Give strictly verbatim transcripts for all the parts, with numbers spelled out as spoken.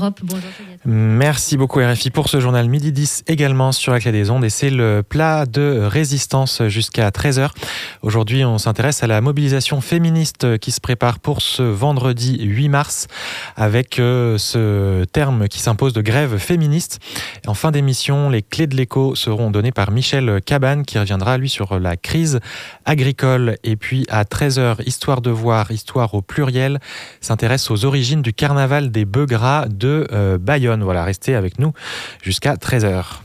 Europe. Bonjour Juliette. Merci beaucoup R F I pour ce journal midi dix également sur la clé des ondes et c'est le plat de résistance jusqu'à treize heures. Aujourd'hui, on s'intéresse à la mobilisation féministe qui se prépare pour ce vendredi huit mars avec euh, ce terme qui s'impose de grève féministe. Et en fin d'émission, les clés de l'écho seront données par Michel Cabane qui reviendra lui sur la crise agricole. Et puis à treize heures, Histoire de voir, histoire au pluriel, s'intéresse aux origines du carnaval des bœufs gras de euh, Bayonne. Voilà, restez avec nous jusqu'à treize heures.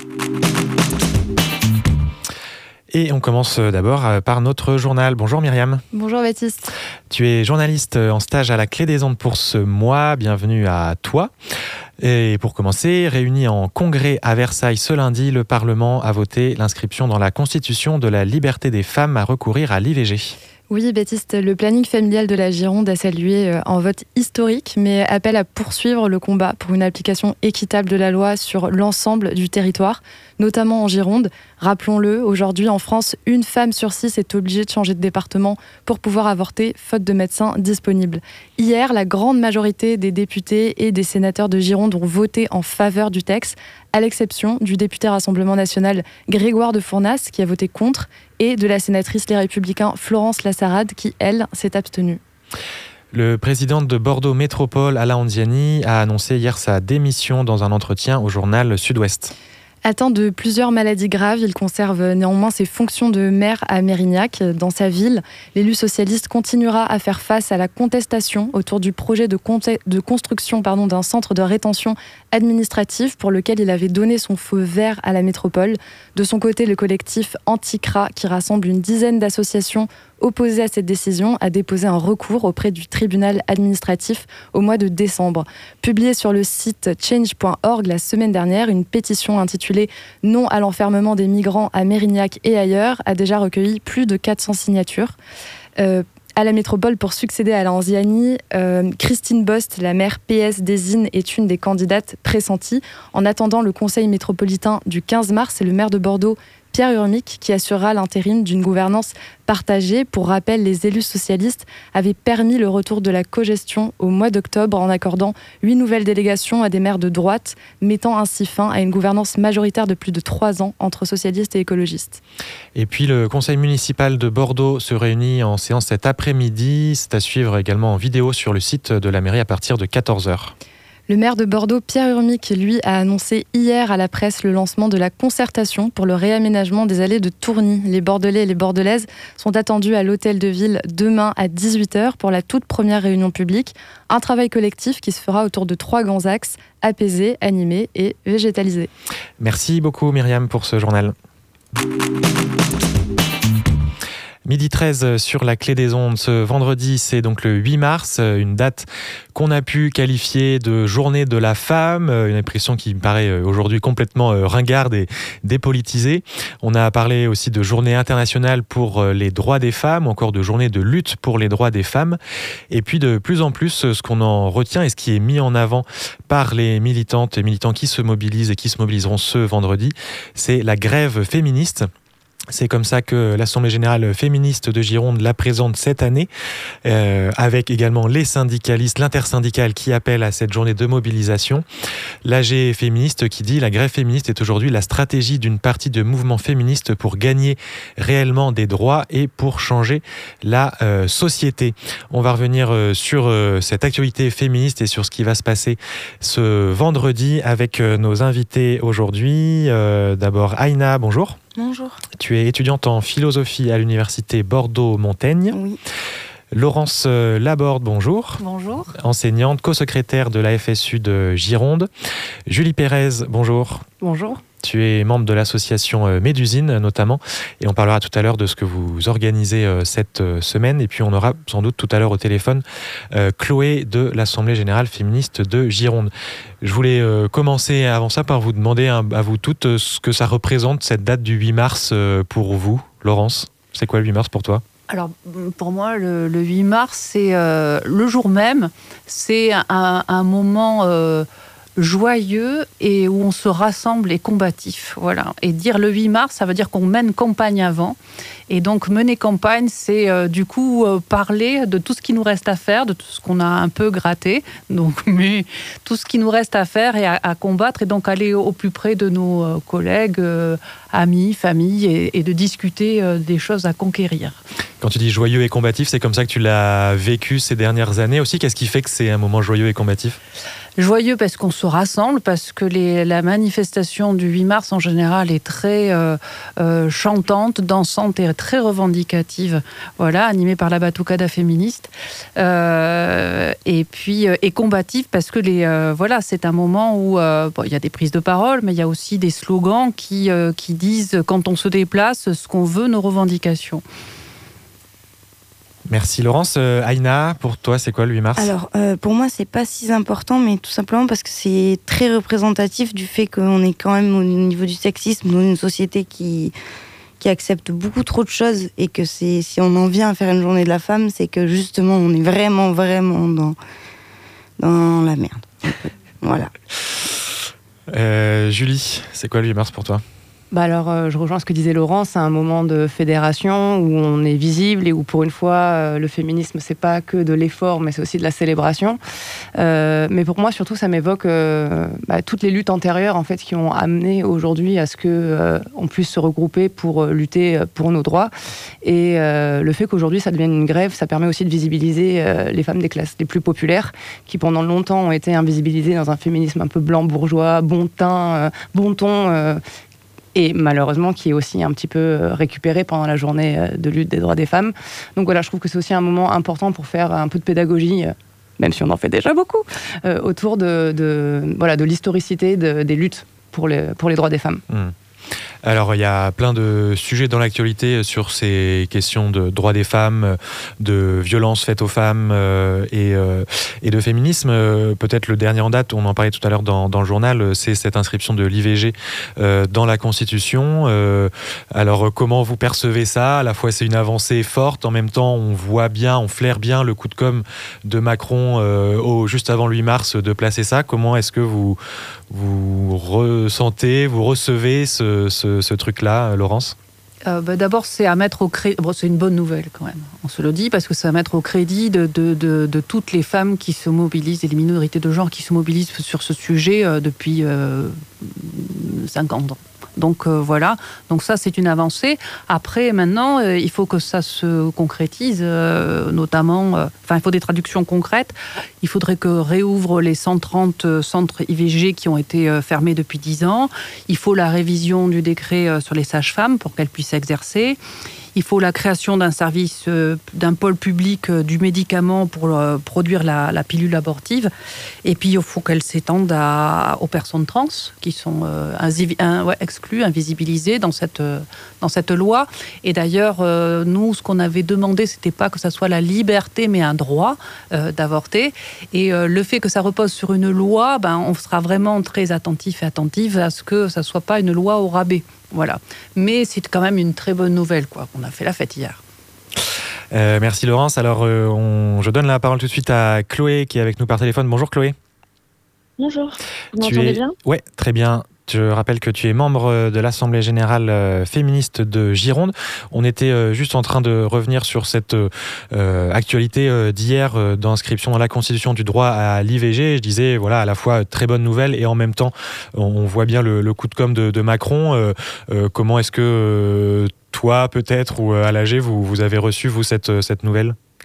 Et on commence d'abord par notre journal. Bonjour Myriam. Bonjour Baptiste. Tu es journaliste en stage à la Clé des Ondes pour ce mois. Bienvenue à toi. Et pour commencer, réuni en congrès à Versailles ce lundi, le Parlement a voté l'inscription dans la Constitution de la liberté des femmes à recourir à l'I V G. Oui, Baptiste, le planning familial de la Gironde a salué un vote historique, mais appelle à poursuivre le combat pour une application équitable de la loi sur l'ensemble du territoire, notamment en Gironde. Rappelons-le, aujourd'hui en France, une femme sur six est obligée de changer de département pour pouvoir avorter, faute de médecins disponibles. Hier, la grande majorité des députés et des sénateurs de Gironde ont voté en faveur du texte, à l'exception du député Rassemblement National Grégoire de Fournas, qui a voté contre, et de la sénatrice Les Républicains Florence Lassarade, qui, elle, s'est abstenue. Le président de Bordeaux Métropole, Alain Onziani, a annoncé hier sa démission dans un entretien au journal Sud-Ouest. Atteint de plusieurs maladies graves, il conserve néanmoins ses fonctions de maire à Mérignac. Dans sa ville, l'élu socialiste continuera à faire face à la contestation autour du projet de, con- de construction pardon, d'un centre de rétention administrative pour lequel il avait donné son feu vert à la métropole. De son côté, le collectif Anti-C R A, qui rassemble une dizaine d'associations opposées à cette décision, a déposé un recours auprès du tribunal administratif au mois de décembre. Publiée sur le site change point org la semaine dernière, une pétition intitulée « Non à l'enfermement des migrants à Mérignac et ailleurs » a déjà recueilli plus de quatre cents signatures. Euh, À la métropole, pour succéder à Alain Onziani, euh, Christine Bost, la maire P S d'Ezine, est une des candidates pressenties. En attendant le conseil métropolitain du quinze mars, c'est le maire de Bordeaux, Pierre Urmic, qui assurera l'intérim d'une gouvernance partagée. Pour rappel, les élus socialistes avaient permis le retour de la cogestion au mois d'octobre en accordant huit nouvelles délégations à des maires de droite, mettant ainsi fin à une gouvernance majoritaire de plus de trois ans entre socialistes et écologistes. Et puis le conseil municipal de Bordeaux se réunit en séance cet après-midi. C'est à suivre également en vidéo sur le site de la mairie à partir de quatorze heures. Le maire de Bordeaux, Pierre Urmic, lui, a annoncé hier à la presse le lancement de la concertation pour le réaménagement des allées de Tourny. Les Bordelais et les Bordelaises sont attendus à l'hôtel de ville demain à dix-huit heures pour la toute première réunion publique. Un travail collectif qui se fera autour de trois grands axes: apaiser, animer et végétaliser. Merci beaucoup Myriam pour ce journal. Midi treize sur la Clé des Ondes. Ce vendredi, c'est donc le huit mars, une date qu'on a pu qualifier de journée de la femme, une impression qui me paraît aujourd'hui complètement ringarde et dépolitisée. On a parlé aussi de journée internationale pour les droits des femmes, encore de journée de lutte pour les droits des femmes. Et puis de plus en plus, ce qu'on en retient et ce qui est mis en avant par les militantes et militants qui se mobilisent et qui se mobiliseront ce vendredi, c'est la grève féministe. C'est comme ça que l'Assemblée générale féministe de Gironde la présente cette année, euh, avec également les syndicalistes, l'intersyndicale qui appelle à cette journée de mobilisation. L'A G féministe qui dit « La grève féministe est aujourd'hui la stratégie d'une partie de mouvements féministes pour gagner réellement des droits et pour changer la euh, société ». On va revenir euh, sur euh, cette actualité féministe et sur ce qui va se passer ce vendredi avec euh, nos invités aujourd'hui. Euh, d'abord Aïna, bonjour. Bonjour. Tu es étudiante en philosophie à l'université Bordeaux-Montaigne. Oui. Laurence Laborde, bonjour. Bonjour. Enseignante, co-secrétaire de la F S U de Gironde. Julie Pérez, bonjour. Bonjour. Tu es membre de l'association Médusine notamment, et on parlera tout à l'heure de ce que vous organisez cette semaine. Et puis on aura sans doute tout à l'heure au téléphone Chloé de l'Assemblée générale féministe de Gironde. Je voulais commencer avant ça par vous demander à vous toutes ce que ça représente cette date du huit mars pour vous. Laurence, c'est quoi le huit mars pour toi ? Alors, pour moi, le, le huit mars, c'est euh, le jour même. C'est un, un moment euh, joyeux et où on se rassemble et combatif. Voilà. Et dire le huit mars, ça veut dire qu'on mène campagne avant. Et donc, mener campagne, c'est euh, du coup euh, parler de tout ce qui nous reste à faire, de tout ce qu'on a un peu gratté, donc, mais tout ce qui nous reste à faire et à, à combattre, et donc aller au, au plus près de nos euh, collègues, euh, amis, familles, et, et de discuter euh, des choses à conquérir. Quand tu dis joyeux et combatif, c'est comme ça que tu l'as vécu ces dernières années aussi. Qu'est-ce qui fait que c'est un moment joyeux et combatif ? Joyeux parce qu'on se rassemble, parce que les, la manifestation du huit mars en général est très euh, euh, chantante, dansante et très revendicative, voilà, animée par la batucada féministe. Euh, et puis euh, et combative parce que les euh, voilà, c'est un moment où euh, bon, il y a des prises de parole, mais il y a aussi des slogans qui euh, qui disent quand on se déplace ce qu'on veut, nos revendications. Merci Laurence. Euh, Aïna, pour toi, c'est quoi le huit mars ? Alors, euh, pour moi, c'est pas si important, mais tout simplement parce que c'est très représentatif du fait qu'on est quand même au niveau du sexisme dans une société qui, qui accepte beaucoup trop de choses et que c'est, si on en vient à faire une journée de la femme, c'est que justement, on est vraiment, vraiment dans, dans la merde. Voilà. Euh, Julie, c'est quoi le huit mars pour toi ? Bah alors, euh, je rejoins ce que disait Laurent, c'est un moment de fédération où on est visible et où, pour une fois, euh, le féminisme, c'est pas que de l'effort, mais c'est aussi de la célébration. Euh, mais pour moi, surtout, ça m'évoque euh, bah, toutes les luttes antérieures, en fait, qui ont amené aujourd'hui à ce que euh, on puisse se regrouper pour lutter pour nos droits. Et euh, le fait qu'aujourd'hui, ça devienne une grève, ça permet aussi de visibiliser euh, les femmes des classes les plus populaires, qui pendant longtemps ont été invisibilisées dans un féminisme un peu blanc, bourgeois, bon teint, euh, bon ton, euh, et malheureusement qui est aussi un petit peu récupéré pendant la journée de lutte des droits des femmes. Donc voilà, je trouve que c'est aussi un moment important pour faire un peu de pédagogie, même si on en fait déjà beaucoup, euh, autour de, de, voilà, de l'historicité de, des luttes pour les, pour les droits des femmes. Mmh. Alors, il y a plein de sujets dans l'actualité sur ces questions de droits des femmes, de violences faites aux femmes euh, et, euh, et de féminisme. Euh, peut-être le dernier en date, on en parlait tout à l'heure dans, dans le journal, c'est cette inscription de l'I V G euh, dans la Constitution. Euh, alors, comment vous percevez ça ? À la fois, c'est une avancée forte. En même temps, on voit bien, on flaire bien le coup de com' de Macron euh, au, juste avant le huit mars de placer ça. Comment est-ce que vous, vous ressentez, vous recevez ce, ce ce truc-là, Laurence ? Euh, bah, d'abord, c'est à mettre au crédit. Bon, c'est une bonne nouvelle quand même. On se le dit parce que c'est à mettre au crédit de, de, de, de toutes les femmes qui se mobilisent et les minorités de genre qui se mobilisent sur ce sujet euh, depuis euh, cinquante ans. Donc euh, voilà, donc ça c'est une avancée. Après maintenant, euh, il faut que ça se concrétise, euh, notamment, euh, enfin il faut des traductions concrètes. Il faudrait que réouvrent les cent trente centres I V G qui ont été euh, fermés depuis dix ans. Il faut la révision du décret euh, sur les sages-femmes pour qu'elles puissent exercer. Il faut la création d'un service, euh, d'un pôle public euh, du médicament pour euh, produire la, la pilule abortive. Et puis, il faut qu'elle s'étende à, aux personnes trans qui sont euh, inzivi- un, ouais, exclues, invisibilisées dans cette, euh, dans cette loi. Et d'ailleurs, euh, nous, ce qu'on avait demandé, c'était pas que ça soit la liberté, mais un droit euh, d'avorter. Et euh, le fait que ça repose sur une loi, ben, on sera vraiment très attentif et attentive à ce que ça soit pas une loi au rabais. Voilà. Mais c'est quand même une très bonne nouvelle, quoi. On a fait la fête hier. Euh, merci Laurence. Alors, euh, on... je donne la parole tout de suite à Chloé qui est avec nous par téléphone. Bonjour Chloé. Bonjour. Vous tu m'entendez es... bien ? Ouais, très bien. Je rappelle que tu es membre de l'Assemblée générale euh, féministe de Gironde. On était euh, juste en train de revenir sur cette euh, actualité euh, d'hier euh, d'inscription dans la Constitution du droit à l'I V G. Je disais, voilà, à la fois très bonne nouvelle et en même temps, on, on voit bien le, le coup de com' de, de Macron. Euh, euh, comment est-ce que euh, toi, peut-être, ou à l'A G, vous, vous avez reçu, vous, cette, cette nouvelle, Chloé ?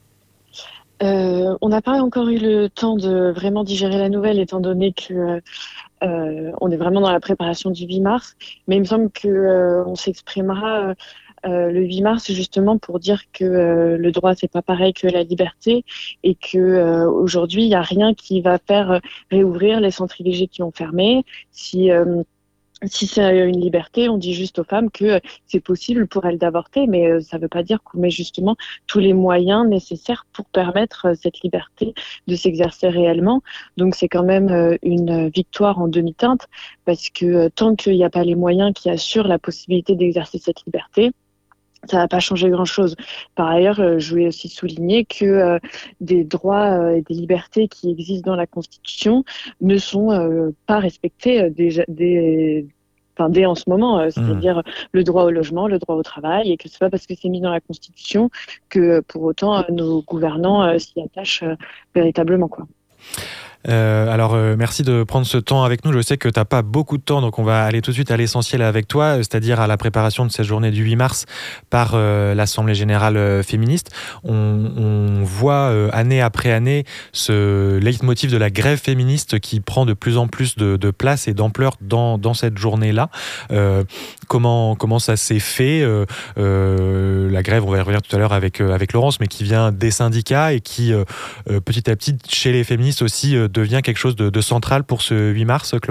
euh, On n'a pas encore eu le temps de vraiment digérer la nouvelle, étant donné que euh, on est vraiment dans la préparation du huit mars. Mais il me semble que euh, on s'exprimera euh, le huit mars justement pour dire que euh, le droit c'est pas pareil que la liberté et que euh, aujourd'hui il y a rien qui va faire réouvrir les centres I V G qui ont fermé. Si euh, Si c'est une liberté, on dit juste aux femmes que c'est possible pour elles d'avorter, mais ça ne veut pas dire qu'on met justement tous les moyens nécessaires pour permettre cette liberté de s'exercer réellement. Donc c'est quand même une victoire en demi-teinte, parce que tant qu'il n'y a pas les moyens qui assurent la possibilité d'exercer cette liberté, ça va pas changer grand-chose. Par ailleurs, euh, je voulais aussi souligner que euh, des droits euh, et des libertés qui existent dans la Constitution ne sont euh, pas respectés euh, déjà, dès, enfin, dès en ce moment, euh, c'est-à-dire mmh. le droit au logement, le droit au travail, et que c'est pas parce que c'est mis dans la Constitution que pour autant euh, nos gouvernants euh, s'y attachent euh, véritablement, quoi. Euh, alors euh, merci de prendre ce temps avec nous. Je sais que tu n'as pas beaucoup de temps, donc on va aller tout de suite à l'essentiel avec toi, c'est-à-dire à la préparation de cette journée du huit mars par euh, l'Assemblée générale euh, féministe. On, on voit euh, année après année ce leitmotiv de la grève féministe qui prend de plus en plus de, de place et d'ampleur dans, dans cette journée-là. Euh, comment, comment ça s'est fait euh, euh, la grève, on va y revenir tout à l'heure avec, euh, avec Laurence, mais qui vient des syndicats et qui euh, euh, petit à petit chez les féministes aussi euh, devient quelque chose de, de central pour ce huit mars, Chloé ?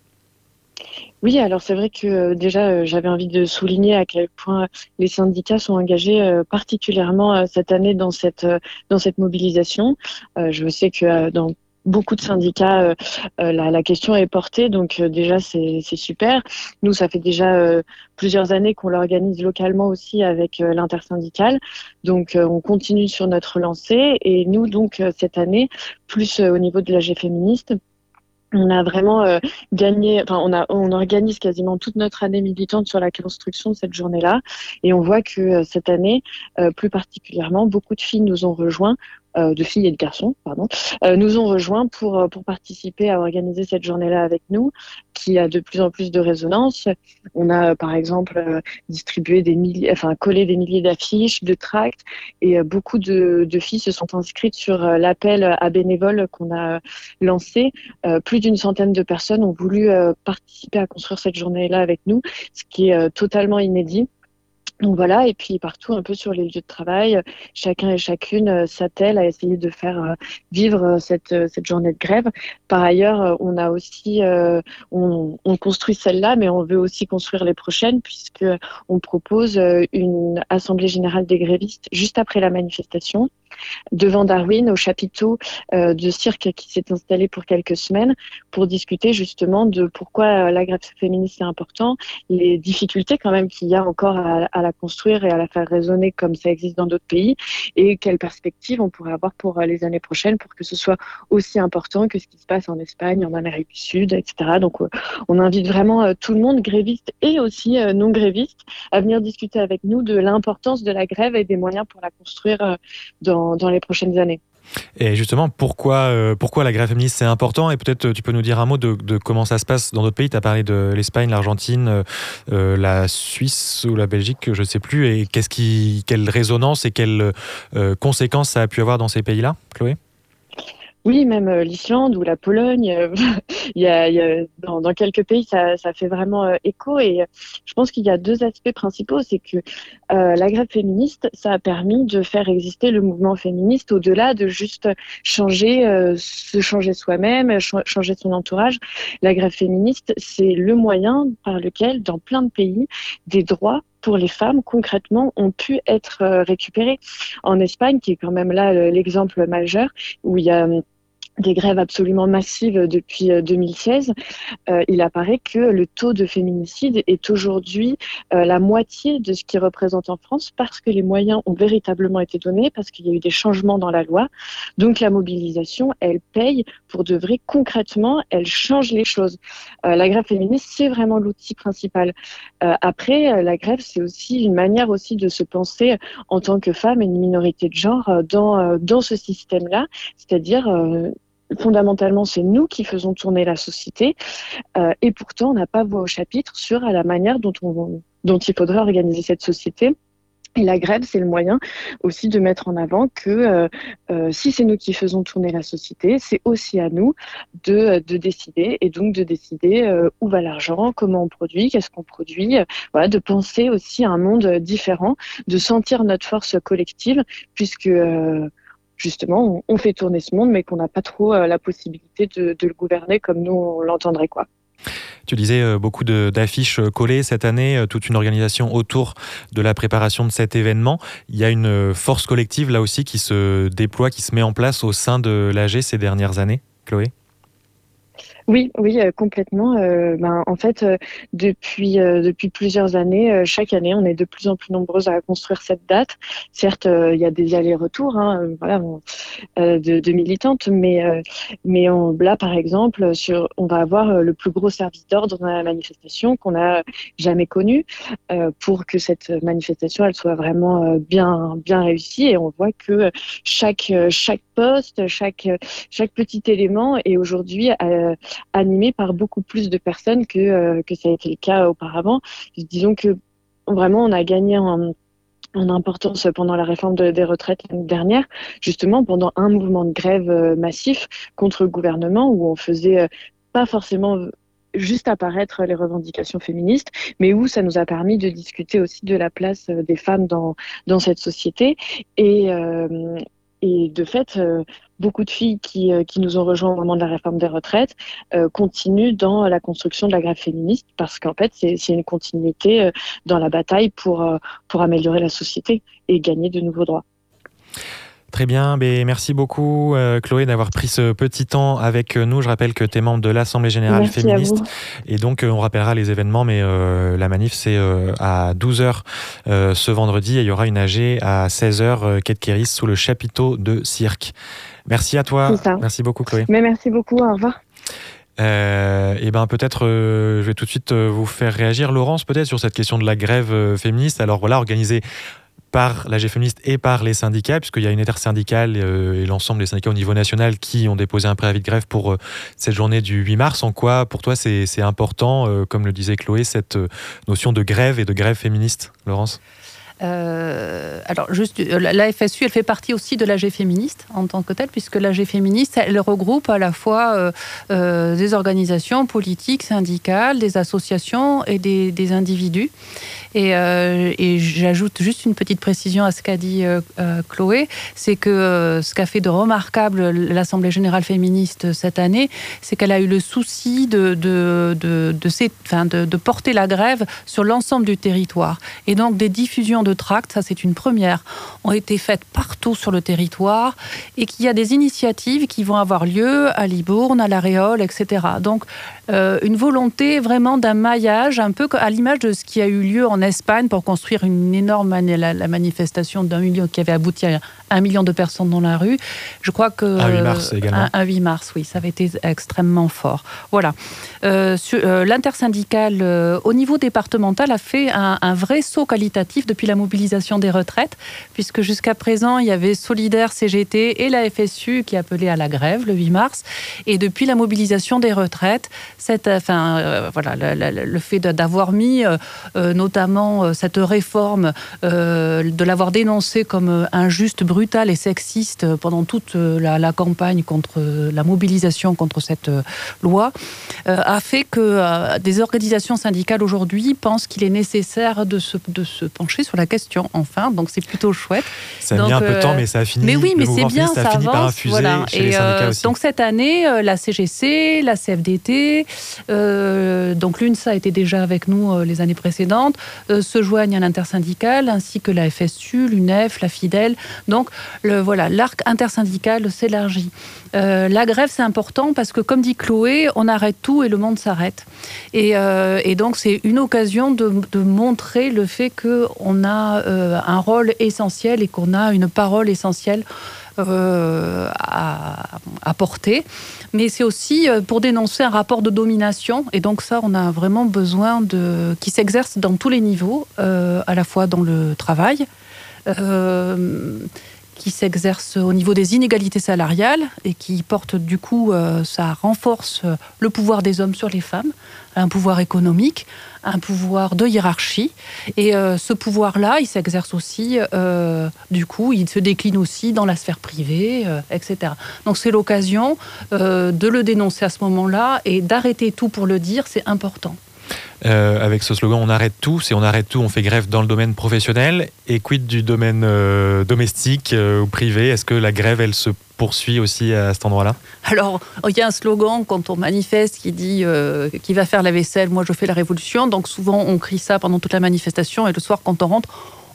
Oui, alors c'est vrai que euh, déjà euh, j'avais envie de souligner à quel point les syndicats sont engagés euh, particulièrement euh, cette année dans cette euh, dans cette mobilisation. Euh, je sais que euh, dans beaucoup de syndicats, euh, euh, la, la question est portée, donc euh, déjà c'est, c'est super. Nous, ça fait déjà euh, plusieurs années qu'on l'organise localement aussi avec euh, l'intersyndicale, donc euh, on continue sur notre lancée. Et nous, donc euh, cette année, plus euh, au niveau de l'A G féministe, on a vraiment euh, gagné, enfin on a, on organise quasiment toute notre année militante sur la construction de cette journée-là, et on voit que euh, cette année, euh, plus particulièrement, beaucoup de filles nous ont rejoints. Euh, de filles et de garçons, pardon, euh, nous ont rejoints pour pour participer à organiser cette journée-là avec nous, qui a de plus en plus de résonance. On a par exemple euh, distribué des milliers, enfin collé des milliers d'affiches, de tracts, et euh, beaucoup de, de filles se sont inscrites sur euh, l'appel à bénévoles qu'on a lancé. Euh, plus d'une centaine de personnes ont voulu euh, participer à construire cette journée-là avec nous, ce qui est euh, totalement inédit. Donc voilà, et puis partout un peu sur les lieux de travail, chacun et chacune euh, s'attelle à essayer de faire euh, vivre euh, cette euh, cette journée de grève. Par ailleurs, euh, on a aussi euh, on, on construit celle-là, mais on veut aussi construire les prochaines, puisque on propose euh, une assemblée générale des grévistes juste après la manifestation, devant Darwin, au chapiteau euh, de cirque qui s'est installé pour quelques semaines, pour discuter justement de pourquoi la grève féministe est importante, les difficultés quand même qu'il y a encore à, à la construire et à la faire résonner comme ça existe dans d'autres pays, et quelles perspectives on pourrait avoir pour les années prochaines pour que ce soit aussi important que ce qui se passe en Espagne, en Amérique du Sud, et cetera. Donc on invite vraiment tout le monde, grévistes et aussi non grévistes, à venir discuter avec nous de l'importance de la grève et des moyens pour la construire dans, dans les prochaines années. Et justement, pourquoi, euh, pourquoi la grève féministe c'est important ? Et peut-être tu peux nous dire un mot de, de comment ça se passe dans d'autres pays. Tu as parlé de l'Espagne, l'Argentine, euh, la Suisse ou la Belgique, je ne sais plus. Et qu'est-ce qui, quelle résonance et quelles euh, conséquences ça a pu avoir dans ces pays-là, Chloé ? Oui, même euh, l'Islande ou la Pologne, euh, il y a, il y a dans, dans quelques pays, ça, ça fait vraiment euh, écho. Et euh, je pense qu'il y a deux aspects principaux. C'est que euh, la grève féministe, ça a permis de faire exister le mouvement féministe au-delà de juste changer, euh, se changer soi-même, ch- changer son entourage. La grève féministe, c'est le moyen par lequel, dans plein de pays, des droits pour les femmes, concrètement, ont pu être récupérés. En Espagne, qui est quand même là l'exemple majeur, où il y a des grèves absolument massives depuis deux mille seize, euh, il apparaît que le taux de féminicide est aujourd'hui euh, la moitié de ce qu'il représente en France, parce que les moyens ont véritablement été donnés, parce qu'il y a eu des changements dans la loi. Donc la mobilisation, elle paye pour de vrai. Concrètement, elle change les choses. Euh, la grève féministe, c'est vraiment l'outil principal. Euh, après, la grève, c'est aussi une manière aussi de se penser en tant que femme et une minorité de genre dans, dans ce système-là, c'est-à-dire euh, fondamentalement, c'est nous qui faisons tourner la société, euh, et pourtant, on n'a pas voix au chapitre sur la manière dont, on, dont il faudrait organiser cette société. Et la grève, c'est le moyen aussi de mettre en avant que euh, euh, si c'est nous qui faisons tourner la société, c'est aussi à nous de, de décider, et donc de décider euh, où va l'argent, comment on produit, qu'est-ce qu'on produit, euh, voilà, de penser aussi à un monde différent, de sentir notre force collective, puisque euh, justement, on fait tourner ce monde, mais qu'on n'a pas trop euh, la possibilité de, de le gouverner comme nous, on l'entendrait, quoi. Tu disais euh, beaucoup de, d'affiches collées cette année, euh, toute une organisation autour de la préparation de cet événement. Il y a une force collective là aussi qui se déploie, qui se met en place au sein de l'A G ces dernières années, Chloé ? Oui, oui, euh, complètement. Euh, ben, en fait, euh, depuis euh, depuis plusieurs années, euh, chaque année, on est de plus en plus nombreuses à construire cette date. Certes, euh, il y a des allers-retours, hein, euh, voilà, on- euh, de, de militantes, mais euh, mais on, là, par exemple, sur, on va avoir euh, le plus gros service d'ordre dans la manifestation qu'on a jamais connu, euh, pour que cette manifestation, elle soit vraiment euh, bien bien réussie. Et on voit que chaque euh, chaque poste, chaque chaque petit élément est aujourd'hui euh, animé par beaucoup plus de personnes que, euh, que ça a été le cas auparavant. Disons que vraiment, on a gagné en, en importance pendant la réforme de, des retraites l'année dernière, justement pendant un mouvement de grève euh, massif contre le gouvernement où on faisait euh, pas forcément juste apparaître les revendications féministes, mais où ça nous a permis de discuter aussi de la place des femmes dans, dans cette société. Et, euh, et de fait, euh, beaucoup de filles qui, euh, qui nous ont rejoints au moment de la réforme des retraites euh, continuent dans la construction de la grève féministe parce qu'en fait, c'est, c'est une continuité euh, dans la bataille pour, euh, pour améliorer la société et gagner de nouveaux droits. Très bien, mais merci beaucoup euh, Chloé d'avoir pris ce petit temps avec nous. Je rappelle que tu es membre de l'Assemblée Générale Merci Féministe et donc euh, on rappellera les événements, mais euh, la manif c'est euh, à douze heures euh, ce vendredi et il y aura une A G à seize heures euh, quai de Kéris sous le chapiteau de Cirque. Merci à toi, merci beaucoup Chloé. Mais merci beaucoup, au revoir. Euh, et ben peut-être euh, je vais tout de suite euh, vous faire réagir Laurence peut-être sur cette question de la grève euh, féministe. Alors voilà, organisée par l'A G féministe et par les syndicats, puisqu'il y a une intersyndicale euh, et l'ensemble des syndicats au niveau national qui ont déposé un préavis de grève pour euh, cette journée du huit mars. En quoi, pour toi, c'est, c'est important, euh, comme le disait Chloé, cette euh, notion de grève et de grève féministe, Laurence ? Euh, alors, juste, la F S U, elle fait partie aussi de l'A G féministe en tant que telle, puisque l'A G féministe, elle regroupe à la fois euh, euh, des organisations politiques, syndicales, des associations et des, des individus. Et, euh, et j'ajoute juste une petite précision à ce qu'a dit euh, euh, Chloé, c'est que euh, ce qu'a fait de remarquable l'Assemblée générale féministe cette année, c'est qu'elle a eu le souci de, de, de, de, de, enfin de, de porter la grève sur l'ensemble du territoire. Et donc des diffusions de tracts, ça c'est une première, ont été faites partout sur le territoire et qu'il y a des initiatives qui vont avoir lieu à Libourne, à La Réole, et cetera. Donc euh, une volonté vraiment d'un maillage, un peu à l'image de ce qui a eu lieu en Espagne pour construire une énorme la, la manifestation d'un million qui avait abouti à un million de personnes dans la rue. Je crois que un huit mars également. Un, un huit mars, oui, ça avait été extrêmement fort. Voilà. Euh, sur, euh, l'intersyndicale euh, au niveau départemental a fait un, un vrai saut qualitatif depuis la mobilisation des retraites, puisque jusqu'à présent il y avait Solidaire, C G T et la F S U qui appelaient à la grève le huit mars. Et depuis la mobilisation des retraites, cette, enfin, euh, voilà, le, le, le fait d'avoir mis euh, notamment cette réforme, euh, de l'avoir dénoncée comme injuste, brutale et sexiste pendant toute la, la campagne contre la mobilisation contre cette loi, euh, a fait que euh, des organisations syndicales aujourd'hui pensent qu'il est nécessaire de se, de se pencher sur la question. Enfin, donc c'est plutôt chouette. Ça a donc, mis un peu de temps, euh, mais ça a fini. Mais oui, mais c'est bien, ça ça a fini avance. par infuser Voilà. chez et les syndicats euh, aussi. Donc cette année, euh, la C G C, la C F D T, euh, donc l'UNSA était déjà avec nous euh, les années précédentes, euh, se joignent à l'intersyndicale, ainsi que la F S U, l'U N E F, la FIDEL. Donc le, voilà, l'arc intersyndical s'élargit. Euh, la grève, c'est important parce que, comme dit Chloé, on arrête tout et le monde s'arrête. Et, euh, et donc, c'est une occasion de, de montrer le fait qu'on a euh, un rôle essentiel et qu'on a une parole essentielle euh, à, à porter. Mais c'est aussi pour dénoncer un rapport de domination. Et donc ça, on a vraiment besoin de... qui s'exerce dans tous les niveaux, euh, à la fois dans le travail, euh, qui s'exerce au niveau des inégalités salariales et qui porte du coup, euh, ça renforce le pouvoir des hommes sur les femmes, un pouvoir économique, un pouvoir de hiérarchie. Et euh, ce pouvoir-là, il s'exerce aussi, euh, du coup, il se décline aussi dans la sphère privée, euh, et cetera. Donc c'est l'occasion euh, de le dénoncer à ce moment-là et d'arrêter tout pour le dire, c'est important. Euh, avec ce slogan, on arrête tout. Si on arrête tout, on fait grève dans le domaine professionnel. Et quid du domaine euh, domestique euh, ou privé ? Est-ce que la grève, elle se poursuit aussi à cet endroit-là ? Alors, il y a un slogan quand on manifeste qui dit euh, « Qui va faire la vaisselle ? Moi, je fais la révolution ». Donc souvent, on crie ça pendant toute la manifestation. Et le soir, quand on rentre,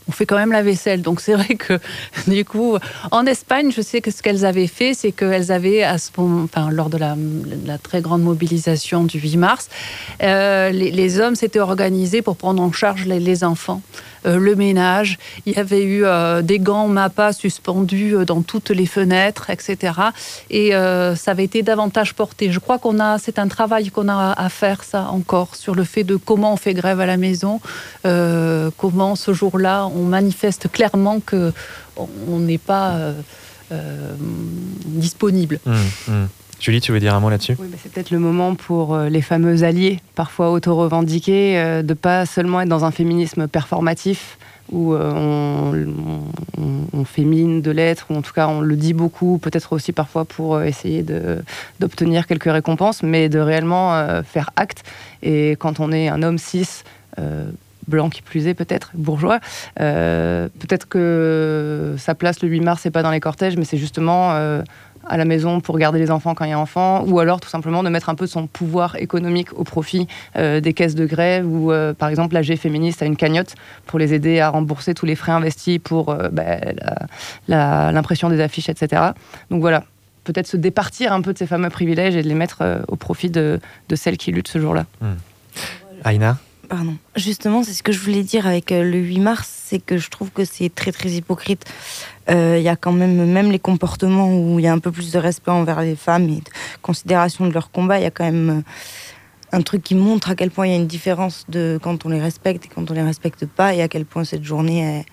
on fait quand même la vaisselle. Donc c'est vrai que du coup, en Espagne, je sais que ce qu'elles avaient fait, c'est qu'elles avaient, à ce moment, enfin, lors de la, la très grande mobilisation du huit mars, euh, les, les hommes s'étaient organisés pour prendre en charge les, les enfants. Euh, le ménage, il y avait eu euh, des gants Mappa suspendus dans toutes les fenêtres, et cetera. Et euh, ça avait été davantage porté. Je crois qu'on a, c'est un travail qu'on a à faire, ça encore, sur le fait de comment on fait grève à la maison, euh, comment ce jour-là on manifeste clairement que on n'est pas euh, euh, disponible. Mmh, mmh. Julie, tu veux dire un mot là-dessus ? Oui, bah c'est peut-être le moment pour les fameux alliés, parfois auto-revendiqués, euh, de pas seulement être dans un féminisme performatif où euh, on, on, on fait mine de l'être, ou en tout cas on le dit beaucoup, peut-être aussi parfois pour essayer de, d'obtenir quelques récompenses, mais de réellement euh, faire acte. Et quand on est un homme cis, euh, blanc qui plus est peut-être, bourgeois, euh, peut-être que sa place le huit mars, c'est pas dans les cortèges, mais c'est justement... Euh, à la maison pour garder les enfants quand il y a enfants, ou alors tout simplement de mettre un peu son pouvoir économique au profit euh, des caisses de grève, ou euh, par exemple l'A G féministe a une cagnotte pour les aider à rembourser tous les frais investis pour euh, bah, la, la, l'impression des affiches, et cetera. Donc voilà, peut-être se départir un peu de ces fameux privilèges et de les mettre euh, au profit de, de celles qui luttent ce jour-là. Mmh. Aïna ? Pardon. Justement, c'est ce que je voulais dire avec euh, le huit mars, c'est que je trouve que c'est très très hypocrite. Il euh, y a quand même, même les comportements où il y a un peu plus de respect envers les femmes et de considération de leur combat, il y a quand même euh, un truc qui montre à quel point il y a une différence de quand on les respecte et quand on les respecte pas, et à quel point cette journée, elle,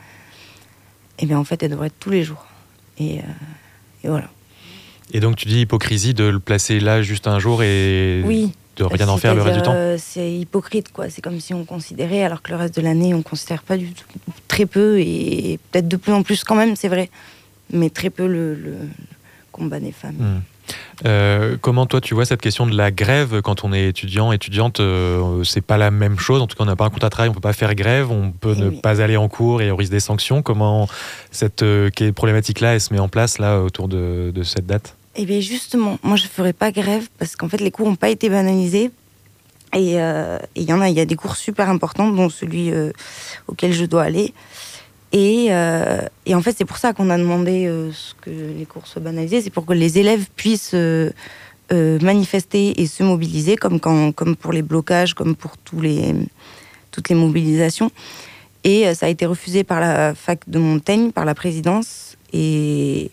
eh bien, en fait, elle devrait être tous les jours. Et, euh, et voilà. Et donc tu dis hypocrisie de le placer là juste un jour et... Oui. De rien en faire le reste du temps. Euh, c'est hypocrite, quoi. C'est comme si on considérait, alors que le reste de l'année, on considère pas du tout, très peu, et peut-être de plus en plus quand même, c'est vrai, mais très peu le, le combat des femmes. Mmh. Euh, comment toi tu vois cette question de la grève quand on est étudiant, étudiante, euh, c'est pas la même chose. En tout cas, on n'a pas un contrat de travail, on peut pas faire grève, on peut et ne oui. pas aller en cours et on risque des sanctions. Comment cette euh, problématique-là, elle se met en place là autour de, de cette date ? Eh bien justement, moi je ne ferais pas grève parce qu'en fait les cours n'ont pas été banalisés et il euh, y en a, il y a des cours super importants dont celui euh, auquel je dois aller et, euh, et en fait c'est pour ça qu'on a demandé euh, ce que les cours soient banalisés, c'est pour que les élèves puissent euh, euh, manifester et se mobiliser comme, quand, comme pour les blocages, comme pour tous les, toutes les mobilisations, et euh, ça a été refusé par la fac de Montaigne, par la présidence et...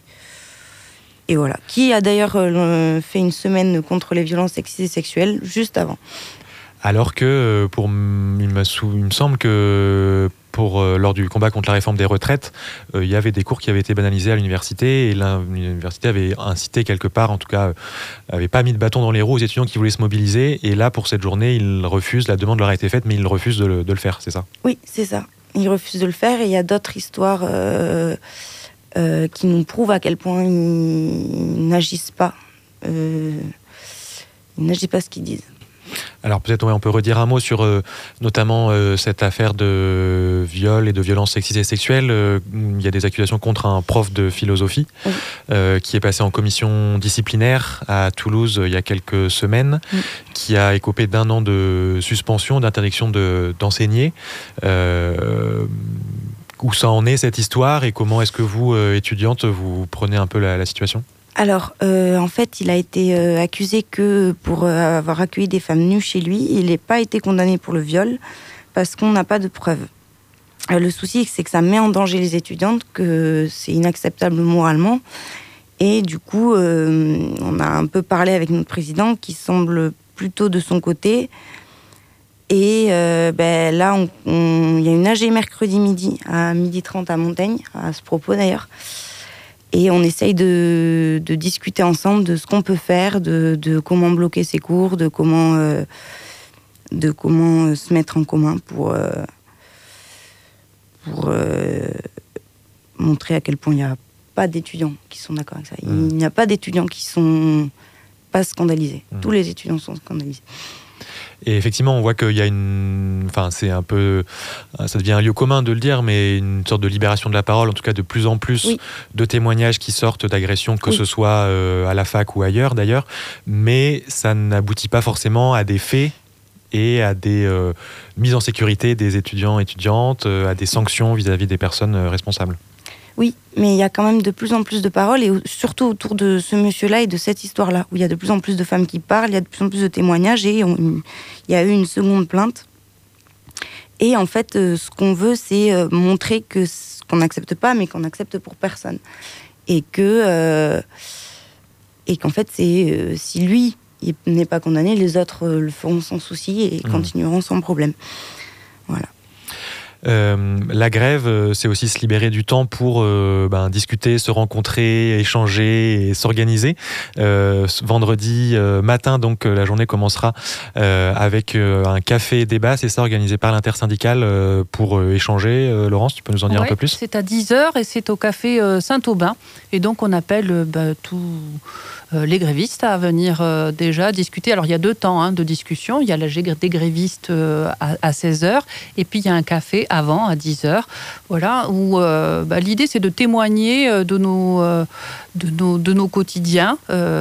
Et voilà. Qui a d'ailleurs euh, fait une semaine contre les violences sexistes et sexuelles juste avant. Alors que, pour, il, me sou, il me semble que pour, euh, lors du combat contre la réforme des retraites, euh, il y avait des cours qui avaient été banalisés à l'université et l'université avait incité quelque part, en tout cas, n'avait pas mis de bâton dans les roues aux étudiants qui voulaient se mobiliser. Et là, pour cette journée, ils refusent, la demande leur a été faite, mais ils refusent de le, de le faire, c'est ça ? Oui, c'est ça. Ils refusent de le faire et il y a d'autres histoires... Euh, Euh, qui nous prouvent à quel point ils n'agissent pas. Euh, ils n'agissent pas ce qu'ils disent. Alors peut-être ouais, on peut redire un mot sur euh, notamment euh, cette affaire de viol et de violences sexistes et sexuelles. Euh, il y a des accusations contre un prof de philosophie oui. euh, qui est passé en commission disciplinaire à Toulouse euh, il y a quelques semaines, oui. qui a écopé d'un an de suspension, d'interdiction de, d'enseigner. Euh, Où ça en est cette histoire et comment est-ce que vous, euh, étudiante, vous prenez un peu la, la situation ? Alors, euh, en fait, il a été euh, accusé que pour euh, avoir accueilli des femmes nues chez lui. Il n'a pas été condamné pour le viol parce qu'on n'a pas de preuves. Euh, le souci, c'est que ça met en danger les étudiantes, que c'est inacceptable moralement. Et du coup, euh, on a un peu parlé avec notre président qui semble plutôt de son côté. Et euh, ben, là, il y a une A G mercredi midi, à midi trente à Montaigne, à ce propos d'ailleurs. Et on essaye de, de discuter ensemble de ce qu'on peut faire, de, de comment bloquer ces cours, de comment, euh, de comment se mettre en commun pour, euh, pour euh, montrer à quel point il n'y a pas d'étudiants qui sont d'accord avec ça. Il n'y a pas d'étudiants qui ne sont pas scandalisés. Mmh. Tous les étudiants sont scandalisés. Et effectivement, on voit qu'il y a une... Enfin, c'est un peu... Ça devient un lieu commun de le dire, mais une sorte de libération de la parole, en tout cas de plus en plus oui. de témoignages qui sortent d'agressions, que oui. ce soit euh, à la fac ou ailleurs d'ailleurs, mais ça n'aboutit pas forcément à des faits et à des euh, mises en sécurité des étudiants et étudiantes, euh, à des sanctions vis-à-vis des personnes euh, responsables. Oui, mais il y a quand même de plus en plus de paroles, et surtout autour de ce monsieur-là et de cette histoire-là, où il y a de plus en plus de femmes qui parlent, il y a de plus en plus de témoignages, et on, il y a eu une seconde plainte. Et en fait, euh, ce qu'on veut, c'est euh, montrer que ce qu'on n'accepte pas, mais qu'on accepte pour personne. Et que, euh, et qu'en fait, c'est euh, si lui il n'est pas condamné, les autres euh, le feront sans souci et mmh. continueront sans problème. Voilà. Euh, la grève, c'est aussi se libérer du temps pour euh, ben, discuter, se rencontrer, échanger et s'organiser. Euh, vendredi euh, matin, donc la journée commencera euh, avec euh, un café débat, c'est ça, organisé par l'intersyndicale euh, pour euh, échanger. Euh, Laurence, tu peux nous en dire ouais, un peu plus ? C'est à dix heures et c'est au café euh, Saint-Aubin. Et donc on appelle euh, bah, tous euh, les grévistes à venir euh, déjà discuter. Alors il y a deux temps hein, de discussion. Il y a la des grévistes euh, à, à seize heures et puis il y a un café avant, à dix heures, voilà, où euh, bah, l'idée c'est de témoigner euh, de, nos, euh, de, nos, de nos quotidiens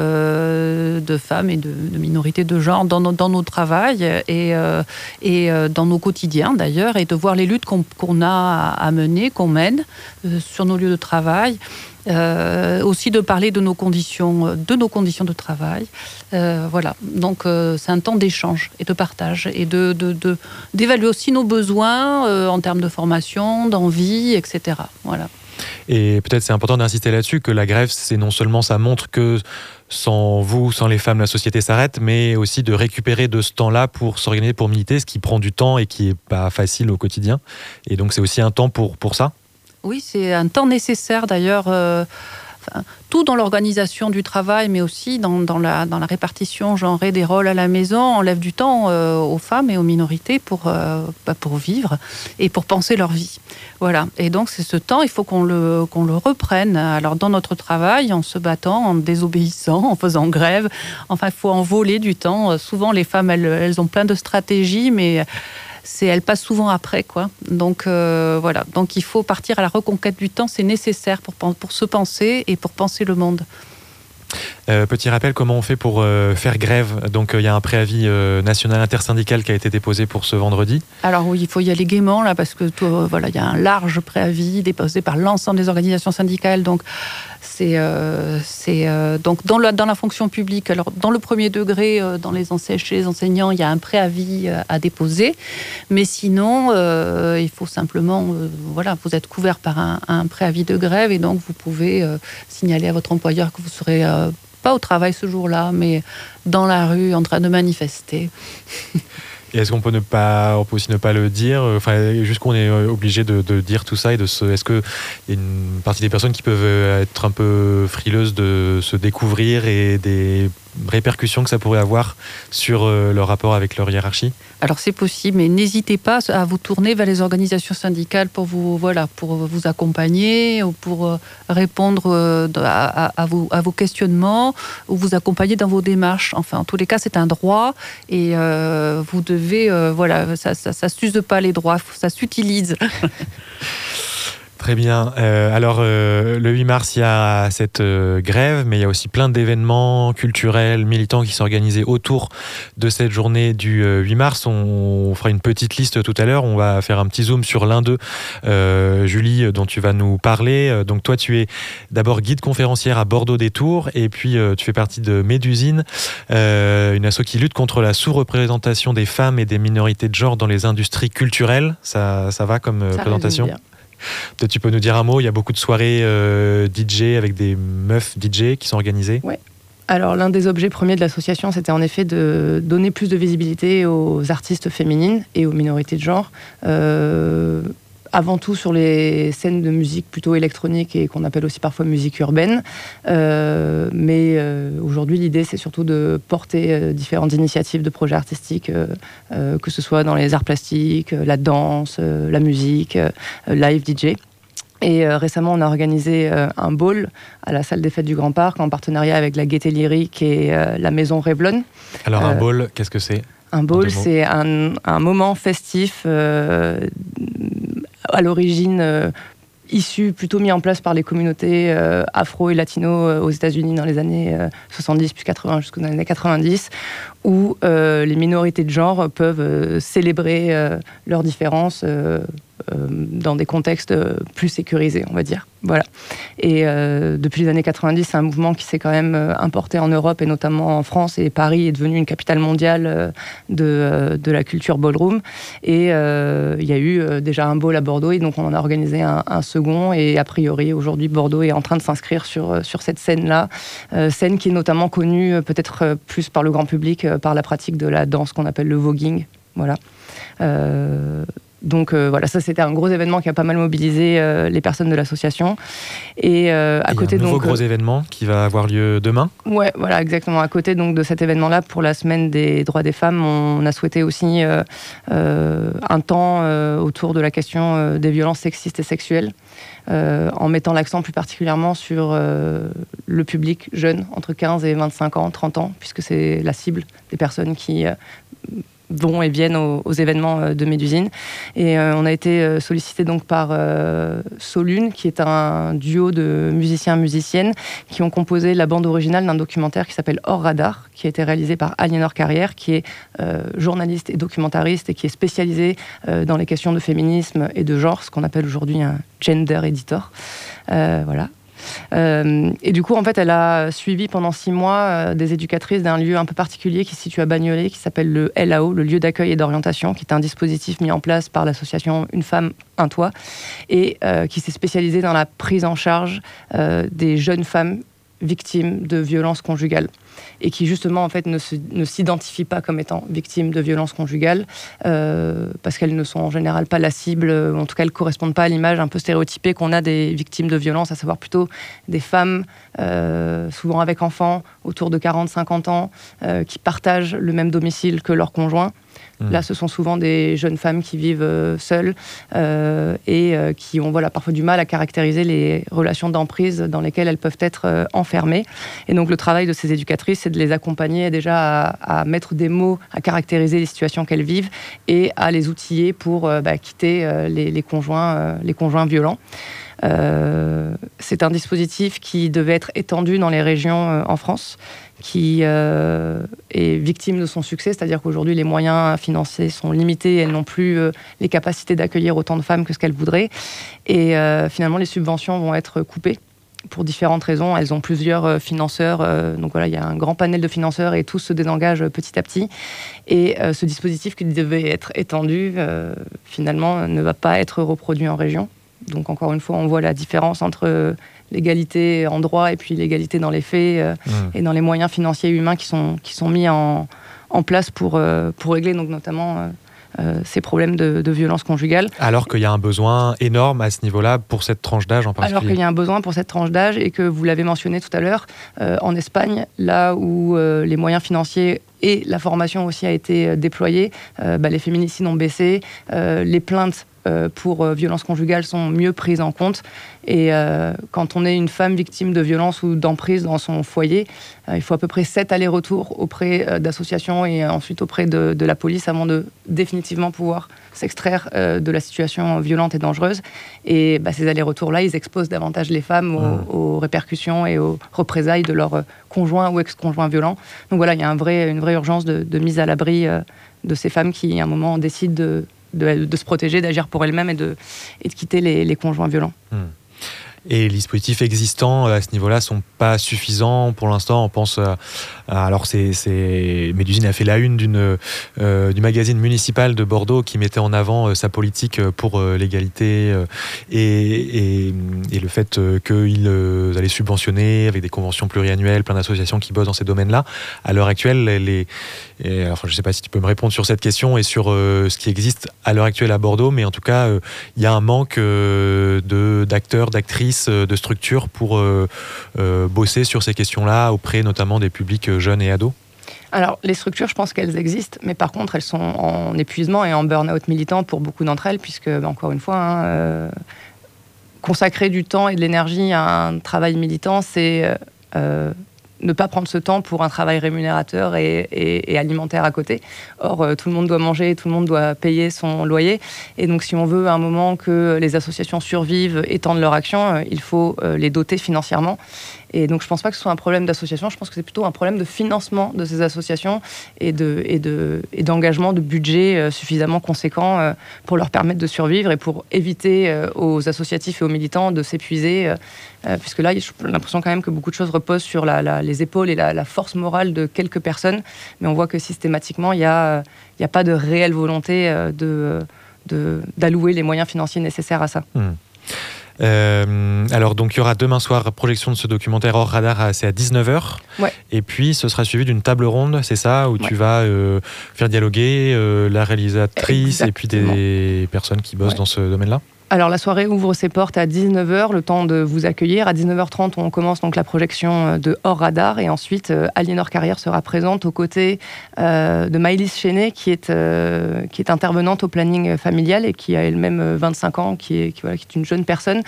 euh, de femmes et de, de minorités de genre dans nos, dans nos travails et, euh, et euh, dans nos quotidiens d'ailleurs, et de voir les luttes qu'on, qu'on a à mener, qu'on mène euh, sur nos lieux de travail. Euh, aussi de parler de nos conditions, de nos conditions de travail. Euh, voilà. Donc euh, c'est un temps d'échange et de partage et de, de, de, d'évaluer aussi nos besoins euh, en termes de formation, d'envie, et cetera. Voilà. Et peut-être c'est important d'insister là-dessus que la grève, c'est non seulement ça montre que sans vous, sans les femmes, la société s'arrête, mais aussi de récupérer de ce temps-là pour s'organiser, pour militer, ce qui prend du temps et qui est pas facile au quotidien. Et donc c'est aussi un temps pour, pour ça. Oui, c'est un temps nécessaire d'ailleurs, euh, enfin, tout dans l'organisation du travail, mais aussi dans, dans, la, dans la répartition genrée des rôles à la maison, enlève du temps euh, aux femmes et aux minorités pour, euh, bah, pour vivre et pour penser leur vie. Voilà. Et donc c'est ce temps, il faut qu'on le, qu'on le reprenne. Alors dans notre travail, en se battant, en désobéissant, en faisant grève, enfin il faut en voler du temps. Souvent les femmes, elles, elles ont plein de stratégies, mais... C'est, elle passe souvent après, quoi. Donc euh, voilà. Donc il faut partir à la reconquête du temps. C'est nécessaire pour pour se penser et pour penser le monde. Euh, petit rappel, comment on fait pour euh, faire grève ? Donc il euh, y a un préavis euh, national intersyndical qui a été déposé pour ce vendredi. Alors oui, il faut y aller gaiement là, parce que euh, voilà, il y a un large préavis déposé par l'ensemble des organisations syndicales. Donc c'est, euh, c'est euh, donc dans la dans la fonction publique. Alors dans le premier degré, euh, dans les enseignants, chez les enseignants, il y a un préavis euh, à déposer. Mais sinon, euh, il faut simplement, euh, voilà, vous êtes couvert par un, un préavis de grève et donc vous pouvez euh, signaler à votre employeur que vous serez euh, pas au travail ce jour-là, mais dans la rue, en train de manifester. Et est-ce qu'on peut ne pas, on peut aussi ne pas le dire, enfin, jusqu'où on est obligé de, de dire tout ça et de se, est-ce que il y a une partie des personnes qui peuvent être un peu frileuses de se découvrir et des répercussions que ça pourrait avoir sur euh, leur rapport avec leur hiérarchie ? Alors c'est possible, mais n'hésitez pas à vous tourner vers les organisations syndicales pour vous, voilà, pour vous accompagner ou pour répondre à, à, à, vos, à vos questionnements ou vous accompagner dans vos démarches. Enfin, en tous les cas, c'est un droit et euh, vous devez, euh, voilà, ça, ça, ça s'use pas les droits, ça s'utilise. Très bien. Euh, alors, euh, le huit mars, il y a cette euh, grève, mais il y a aussi plein d'événements culturels, militants qui s'organisent autour de cette journée du euh, huit mars. On, on fera une petite liste tout à l'heure. On va faire un petit zoom sur l'un d'eux, euh, Julie, dont tu vas nous parler. Donc, toi, tu es d'abord guide conférencière à Bordeaux-des-Tours, et puis euh, tu fais partie de Médusine, euh, une asso qui lutte contre la sous-représentation des femmes et des minorités de genre dans les industries culturelles. Ça, ça va comme euh, ça présentation ? Peut-être tu peux nous dire un mot, il y a beaucoup de soirées euh, D J avec des meufs D J qui sont organisées. Ouais. Alors l'un des objets premiers de l'association, c'était en effet de donner plus de visibilité aux artistes féminines et aux minorités de genre. Euh, avant tout sur les scènes de musique plutôt électronique et qu'on appelle aussi parfois musique urbaine. Euh, mais euh, aujourd'hui, l'idée, c'est surtout de porter euh, différentes initiatives de projets artistiques, euh, euh, que ce soit dans les arts plastiques, euh, la danse, euh, la musique, euh, live D J. Et euh, récemment, on a organisé euh, un ball à la salle des fêtes du Grand Parc en partenariat avec la Gaieté Lyrique et euh, la Maison Revlon. Alors un euh, ball, qu'est-ce que c'est ? Un ball, c'est un, un moment festif euh, à l'origine euh, issu, plutôt mis en place par les communautés euh, afro et latino euh, aux États-Unis dans les années euh, soixante-dix puis quatre-vingts jusqu'aux années quatre-vingt-dix, où euh, les minorités de genre peuvent euh, célébrer euh, leurs différences euh, euh, dans des contextes euh, plus sécurisés, on va dire. Voilà. Et euh, depuis les années quatre-vingt-dix, c'est un mouvement qui s'est quand même euh, importé en Europe et notamment en France. Et Paris est devenu une capitale mondiale euh, de, euh, de la culture ballroom. Et euh, il y a eu euh, déjà un ball à Bordeaux, et donc on en a organisé un, un second. Et a priori, aujourd'hui, Bordeaux est en train de s'inscrire sur, sur cette scène-là. Euh, scène qui est notamment connue euh, peut-être euh, plus par le grand public, euh, par la pratique de la danse qu'on appelle le voguing. Voilà. Euh, Donc euh, voilà, ça c'était un gros événement qui a pas mal mobilisé euh, les personnes de l'association. Et euh, à et côté un nouveau donc gros euh, événement qui va avoir lieu demain. Ouais, voilà, exactement. À côté donc de cet événement-là, pour la semaine des droits des femmes, on a souhaité aussi euh, euh, un temps euh, autour de la question euh, des violences sexistes et sexuelles, euh, en mettant l'accent plus particulièrement sur euh, le public jeune entre quinze et vingt-cinq ans, trente ans, puisque c'est la cible des personnes qui euh, vont et viennent aux, aux événements de Médusine. Et euh, on a été sollicité donc par euh, Solune, qui est un duo de musiciens-musiciennes qui ont composé la bande originale d'un documentaire qui s'appelle Hors Radar, qui a été réalisé par Aliénor Carrière, qui est euh, journaliste et documentariste et qui est spécialisée euh, dans les questions de féminisme et de genre, ce qu'on appelle aujourd'hui un gender editor. Euh, voilà. Euh, et du coup, en fait, elle a suivi pendant six mois euh, des éducatrices d'un lieu un peu particulier qui se situe à Bagnolet, qui s'appelle le L A O, le lieu d'accueil et d'orientation, qui est un dispositif mis en place par l'association Une Femme, Un Toit, et euh, qui s'est spécialisé dans la prise en charge euh, des jeunes femmes victimes de violences conjugales, et qui justement en fait ne, se, ne s'identifient pas comme étant victimes de violences conjugales euh, parce qu'elles ne sont en général pas la cible, en tout cas elles ne correspondent pas à l'image un peu stéréotypée qu'on a des victimes de violences, à savoir plutôt des femmes euh, souvent avec enfants, autour de quarante à cinquante ans, euh, qui partagent le même domicile que leur conjoint. Mmh. Là, ce sont souvent des jeunes femmes qui vivent euh, seules euh, et euh, qui ont voilà, parfois du mal à caractériser les relations d'emprise dans lesquelles elles peuvent être euh, enfermées. Et donc, le travail de ces éducatrices, c'est de les accompagner déjà à, à mettre des mots, à caractériser les situations qu'elles vivent et à les outiller pour euh, bah, quitter euh, les, les, conjoints, euh, les conjoints violents. Euh, c'est un dispositif qui devait être étendu dans les régions euh, en France, qui euh, est victime de son succès, c'est-à-dire qu'aujourd'hui les moyens financiers sont limités, elles n'ont plus euh, les capacités d'accueillir autant de femmes que ce qu'elles voudraient, et euh, finalement les subventions vont être coupées pour différentes raisons. Elles ont plusieurs financeurs, euh, donc voilà, il y a un grand panel de financeurs et tous se désengagent petit à petit, et euh, ce dispositif qui devait être étendu euh, finalement ne va pas être reproduit en région. Donc encore une fois, on voit la différence entre l'égalité en droit et puis l'égalité dans les faits euh, mmh. et dans les moyens financiers et humains qui sont, qui sont mis en, en place pour, euh, pour régler donc, notamment euh, euh, ces problèmes de, de violence conjugale. Alors qu'il y a un besoin énorme à ce niveau-là pour cette tranche d'âge en particulier. Alors qu'il y a un besoin pour cette tranche d'âge et que vous l'avez mentionné tout à l'heure, euh, en Espagne, là où euh, les moyens financiers et la formation aussi a été déployée, euh, bah, les féminicides ont baissé, euh, les plaintes pour euh, violences conjugales sont mieux prises en compte. Et euh, quand on est une femme victime de violence ou d'emprise dans son foyer, euh, il faut à peu près sept allers-retours auprès euh, d'associations et ensuite auprès de, de la police avant de définitivement pouvoir s'extraire euh, de la situation violente et dangereuse. Et bah, ces allers-retours-là, ils exposent davantage les femmes aux, mmh. aux répercussions et aux représailles de leurs conjoints ou ex-conjoints violents. Donc voilà, il y a un vrai, une vraie urgence de, de mise à l'abri euh, de ces femmes qui, à un moment, décident de De, de se protéger, d'agir pour elle-même et de, et de quitter les, les conjoints violents. Mmh. Et les dispositifs existants à ce niveau-là sont pas suffisants pour l'instant. On pense à, à, alors c'est, c'est Médusine a fait la une d'une euh, du magazine municipal de Bordeaux qui mettait en avant euh, sa politique pour euh, l'égalité euh, et, et, et le fait euh, qu'ils euh, allaient subventionner avec des conventions pluriannuelles, plein d'associations qui bossent dans ces domaines-là. À l'heure actuelle, les, et, alors, je ne sais pas si tu peux me répondre sur cette question et sur euh, ce qui existe à l'heure actuelle à Bordeaux, mais en tout cas, il euh, y a un manque euh, de, d'acteurs, d'actrices, de structures pour euh, euh, bosser sur ces questions-là auprès notamment des publics jeunes et ados? Alors, les structures, je pense qu'elles existent, mais par contre, elles sont en épuisement et en burn-out militant pour beaucoup d'entre elles, puisque, bah, encore une fois, hein, euh, consacrer du temps et de l'énergie à un travail militant, c'est euh, ne pas prendre ce temps pour un travail rémunérateur et, et, et alimentaire à côté. Or, euh, tout le monde doit manger, tout le monde doit payer son loyer. Et donc, si on veut à un moment que les associations survivent, étendent leur action, euh, il faut euh, les doter financièrement. Et donc, je ne pense pas que ce soit un problème d'association, je pense que c'est plutôt un problème de financement de ces associations et, de, et, de, et d'engagement de budget euh, suffisamment conséquent euh, pour leur permettre de survivre et pour éviter euh, aux associatifs et aux militants de s'épuiser. Euh, euh, puisque là, j'ai l'impression quand même que beaucoup de choses reposent sur la, la, les épaules et la, la force morale de quelques personnes. Mais on voit que systématiquement, il n'y a, y a pas de réelle volonté euh, de, de, d'allouer les moyens financiers nécessaires à ça. Mmh. Euh, alors donc il y aura demain soir projection de ce documentaire Hors Radar, c'est à dix-neuf heures. Ouais. Et puis ce sera suivi d'une table ronde, c'est ça, où ouais. tu vas euh, faire dialoguer euh, la réalisatrice Exactement. Et puis des personnes qui bossent ouais. dans ce domaine-là. Alors la soirée ouvre ses portes à dix-neuf heures, le temps de vous accueillir. À dix-neuf heures trente, on commence donc la projection de Hors Radar et ensuite euh, Aliénor Carrière sera présente aux côtés euh, de Maëlys Chenet qui est, euh, qui est intervenante au planning familial et qui a elle-même vingt-cinq ans, qui est, qui, voilà, qui est une jeune personne.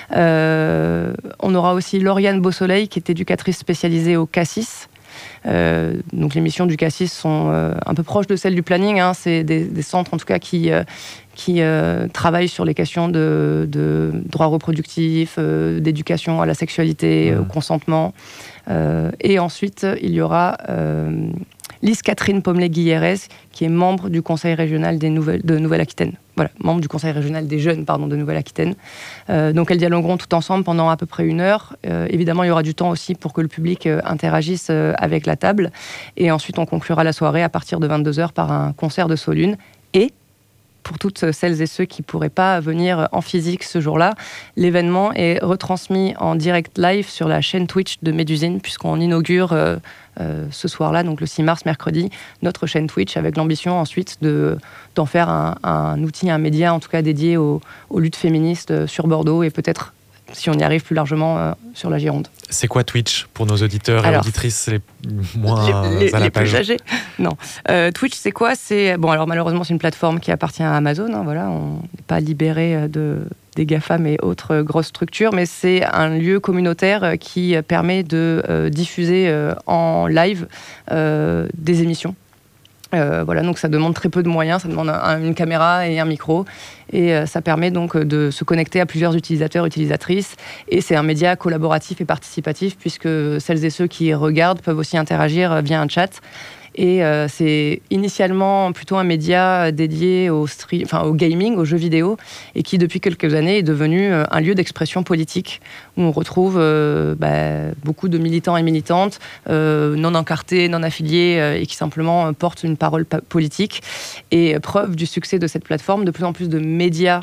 Euh, on aura aussi Lauriane Beausoleil qui est éducatrice spécialisée au Cassis. Euh, donc les missions du Cassis sont euh, un peu proches de celles du planning, hein. C'est des, des centres en tout cas qui, euh, qui euh, travaillent sur les questions de, de droits reproductifs, euh, d'éducation à la sexualité, mmh. au consentement. Euh, et ensuite, il y aura euh, Lise Catherine Pommelet-Guillerez, qui est membre du Conseil régional des Nouvelles, de Nouvelle-Aquitaine. Voilà, membre du Conseil régional des jeunes pardon, de Nouvelle-Aquitaine. Euh, donc elles dialogueront tout ensemble pendant à peu près une heure. Euh, évidemment, il y aura du temps aussi pour que le public euh, interagisse euh, avec la table. Et ensuite, on conclura la soirée à partir de vingt-deux heures par un concert de Solune. Et pour toutes celles et ceux qui ne pourraient pas venir en physique ce jour-là, l'événement est retransmis en direct live sur la chaîne Twitch de Médusine, puisqu'on inaugure euh, euh, ce soir-là, donc le six mars, mercredi, notre chaîne Twitch, avec l'ambition ensuite de, d'en faire un, un outil, un média, en tout cas dédié aux, aux luttes féministes sur Bordeaux et peut-être, si on y arrive plus largement, euh, sur la Gironde. C'est quoi Twitch pour nos auditeurs et alors, auditrices les moins les, les, à la les page plus âgés? Non. Euh, Twitch, c'est quoi? C'est bon. Alors malheureusement, c'est une plateforme qui appartient à Amazon. Hein, voilà, on n'est pas libéré de des GAFAM et autres grosses structures, mais c'est un lieu communautaire qui permet de euh, diffuser euh, en live euh, des émissions. Euh, voilà, donc ça demande très peu de moyens, ça demande un, une caméra et un micro, et euh, ça permet donc de se connecter à plusieurs utilisateurs, utilisatrices, et c'est un média collaboratif et participatif, puisque celles et ceux qui regardent peuvent aussi interagir via un chat. Et euh, c'est initialement plutôt un média dédié au, stream, enfin, au gaming, aux jeux vidéo, et qui depuis quelques années est devenu euh, un lieu d'expression politique, où on retrouve euh, bah, beaucoup de militants et militantes, euh, non encartés, non affiliés, euh, et qui simplement euh, portent une parole pa- politique. Et preuve du succès de cette plateforme, de plus en plus de médias,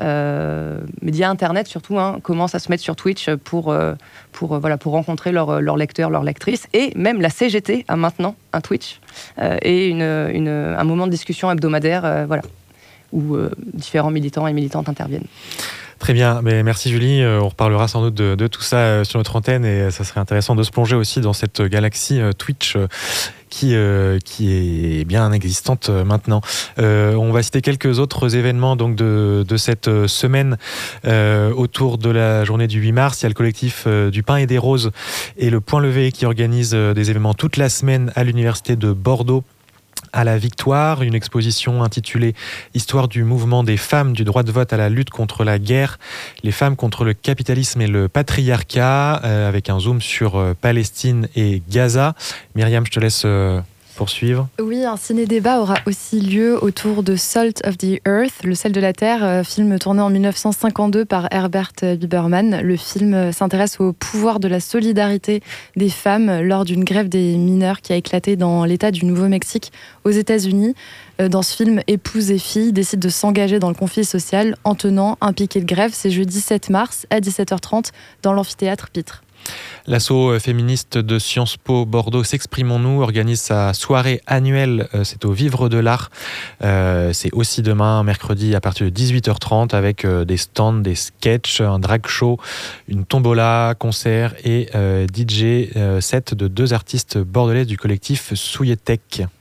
Euh, médias internet surtout, hein, commencent à se mettre sur Twitch pour, euh, pour, euh, voilà, pour rencontrer leurs leur lecteurs, leurs lectrices. Et même la C G T a maintenant un Twitch euh, et une, une, un moment de discussion hebdomadaire euh, voilà, où euh, différents militants et militantes interviennent. Très bien, mais merci Julie, on reparlera sans doute de, de tout ça sur notre antenne et ça serait intéressant de se plonger aussi dans cette galaxie Twitch qui, euh, qui est bien existante maintenant. Euh, on va citer quelques autres événements donc, de, de cette semaine euh, autour de la journée du huit mars. Il y a le collectif euh, du Pain et des Roses et le Point Levé qui organise euh, des événements toute la semaine à l'Université de Bordeaux à la Victoire, une exposition intitulée « Histoire du mouvement des femmes, du droit de vote à la lutte contre la guerre, les femmes contre le capitalisme et le patriarcat euh, », avec un zoom sur euh, Palestine et Gaza. Myriam, je te laisse euh, poursuivre. Oui, un ciné-débat aura aussi lieu autour de Salt of the Earth, le sel de la terre, euh, film tourné en mille neuf cent cinquante-deux par Herbert Biberman. Le film s'intéresse au pouvoir de la solidarité des femmes lors d'une grève des mineurs qui a éclaté dans l'État du Nouveau-Mexique aux États-Unis. Euh, dans ce film, épouses et filles décident de s'engager dans le conflit social en tenant un piquet de grève. C'est jeudi sept mars à dix-sept heures trente dans l'amphithéâtre Pitre. L'asso féministe de Sciences Po Bordeaux S'Exprimons-nous organise sa soirée annuelle, c'est au Vivre de l'Art. Euh, c'est aussi demain, mercredi, à partir de dix-huit heures trente, avec euh, des stands, des sketchs, un drag show, une tombola, concert et euh, D J euh, set de deux artistes bordelais du collectif Souilletech.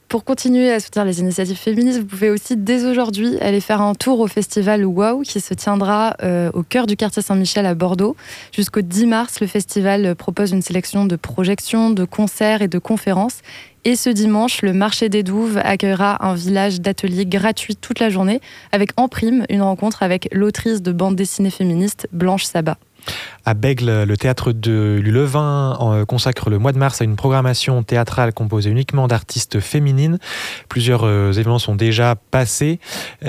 Pour continuer à soutenir les initiatives féministes, vous pouvez aussi dès aujourd'hui aller faire un tour au festival Wow qui se tiendra euh, au cœur du quartier Saint-Michel à Bordeaux. Jusqu'au dix mars, le festival propose une sélection de projections, de concerts et de conférences. Et ce dimanche, le marché des Douves accueillera un village d'ateliers gratuit toute la journée avec en prime une rencontre avec l'autrice de bande dessinée féministe Blanche Sabat. À Bègle, le théâtre de Levin consacre le mois de mars à une programmation théâtrale composée uniquement d'artistes féminines. Plusieurs euh, événements sont déjà passés.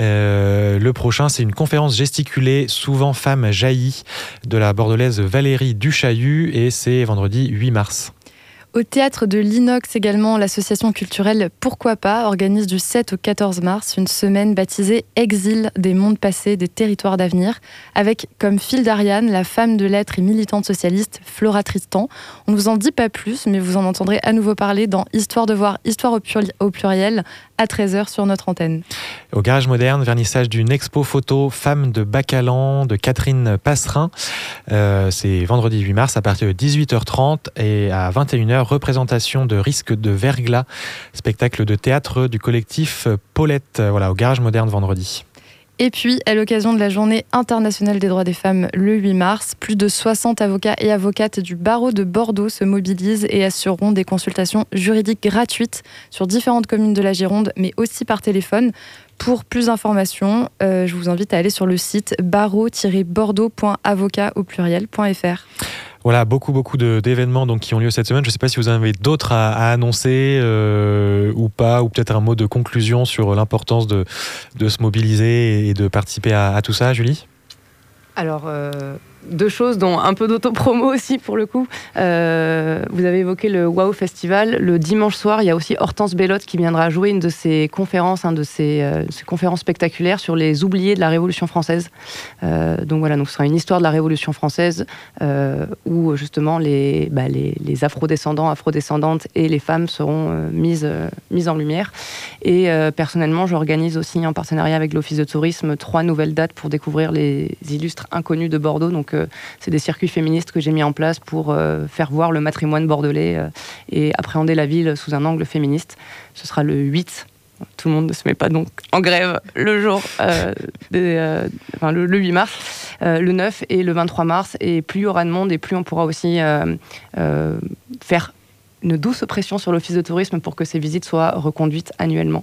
Euh, le prochain, c'est une conférence gesticulée, souvent femme jaillie, de la bordelaise Valérie Duchaillu, et c'est vendredi huit mars. Au théâtre de l'Inox également, l'association culturelle Pourquoi pas organise du sept au quatorze mars une semaine baptisée Exil des mondes passés, des territoires d'avenir, avec comme fil d'Ariane la femme de lettres et militante socialiste Flora Tristan. On ne vous en dit pas plus, mais vous en entendrez à nouveau parler dans Histoire de voir, Histoire au, pluri- au pluriel à treize heures sur notre antenne. Au Garage Moderne, vernissage d'une expo photo Femmes de Bacalan de Catherine Passerin. Euh, c'est vendredi huit mars à partir de dix-huit heures trente et à vingt et une heures, représentation de Risque de Verglas, spectacle de théâtre du collectif Paulette. Voilà, au Garage Moderne vendredi. Et puis, à l'occasion de la Journée internationale des droits des femmes le huit mars, plus de soixante avocats et avocates du barreau de Bordeaux se mobilisent et assureront des consultations juridiques gratuites sur différentes communes de la Gironde, mais aussi par téléphone. Pour plus d'informations, euh, je vous invite à aller sur le site barreau tiret bordeaux point avocat au pluriel point f r. Voilà, beaucoup, beaucoup de, d'événements donc, qui ont lieu cette semaine. Je ne sais pas si vous en avez d'autres à, à annoncer euh, ou pas, ou peut-être un mot de conclusion sur l'importance de, de se mobiliser et de participer à, à tout ça, Julie ? Alors, euh, deux choses, dont un peu d'auto-promo aussi pour le coup. Euh, vous avez évoqué le Wow Festival. Le dimanche soir, il y a aussi Hortense Bellotte qui viendra jouer une de ses conférences, un de ses, euh, ses conférences spectaculaires sur les oubliés de la Révolution française. Euh, donc voilà, donc ce sera une histoire de la Révolution française euh, où justement les, bah, les, les afrodescendants, afrodescendantes et les femmes seront euh, mises, euh, mises en lumière. Et euh, personnellement, j'organise aussi en partenariat avec l'Office de tourisme trois nouvelles dates pour découvrir les illustres inconnus de Bordeaux. Donc euh, c'est des circuits féministes que j'ai mis en place pour euh, faire voir le matrimoine bordelais euh, et appréhender la ville sous un angle féministe. Ce sera le huit. Tout le monde ne se met pas donc en grève le jour, euh, des, euh, enfin le, le huit mars, euh, le neuf et le vingt-trois mars. Et plus il y aura de monde et plus on pourra aussi euh, euh, faire une douce pression sur l'Office de tourisme pour que ces visites soient reconduites annuellement.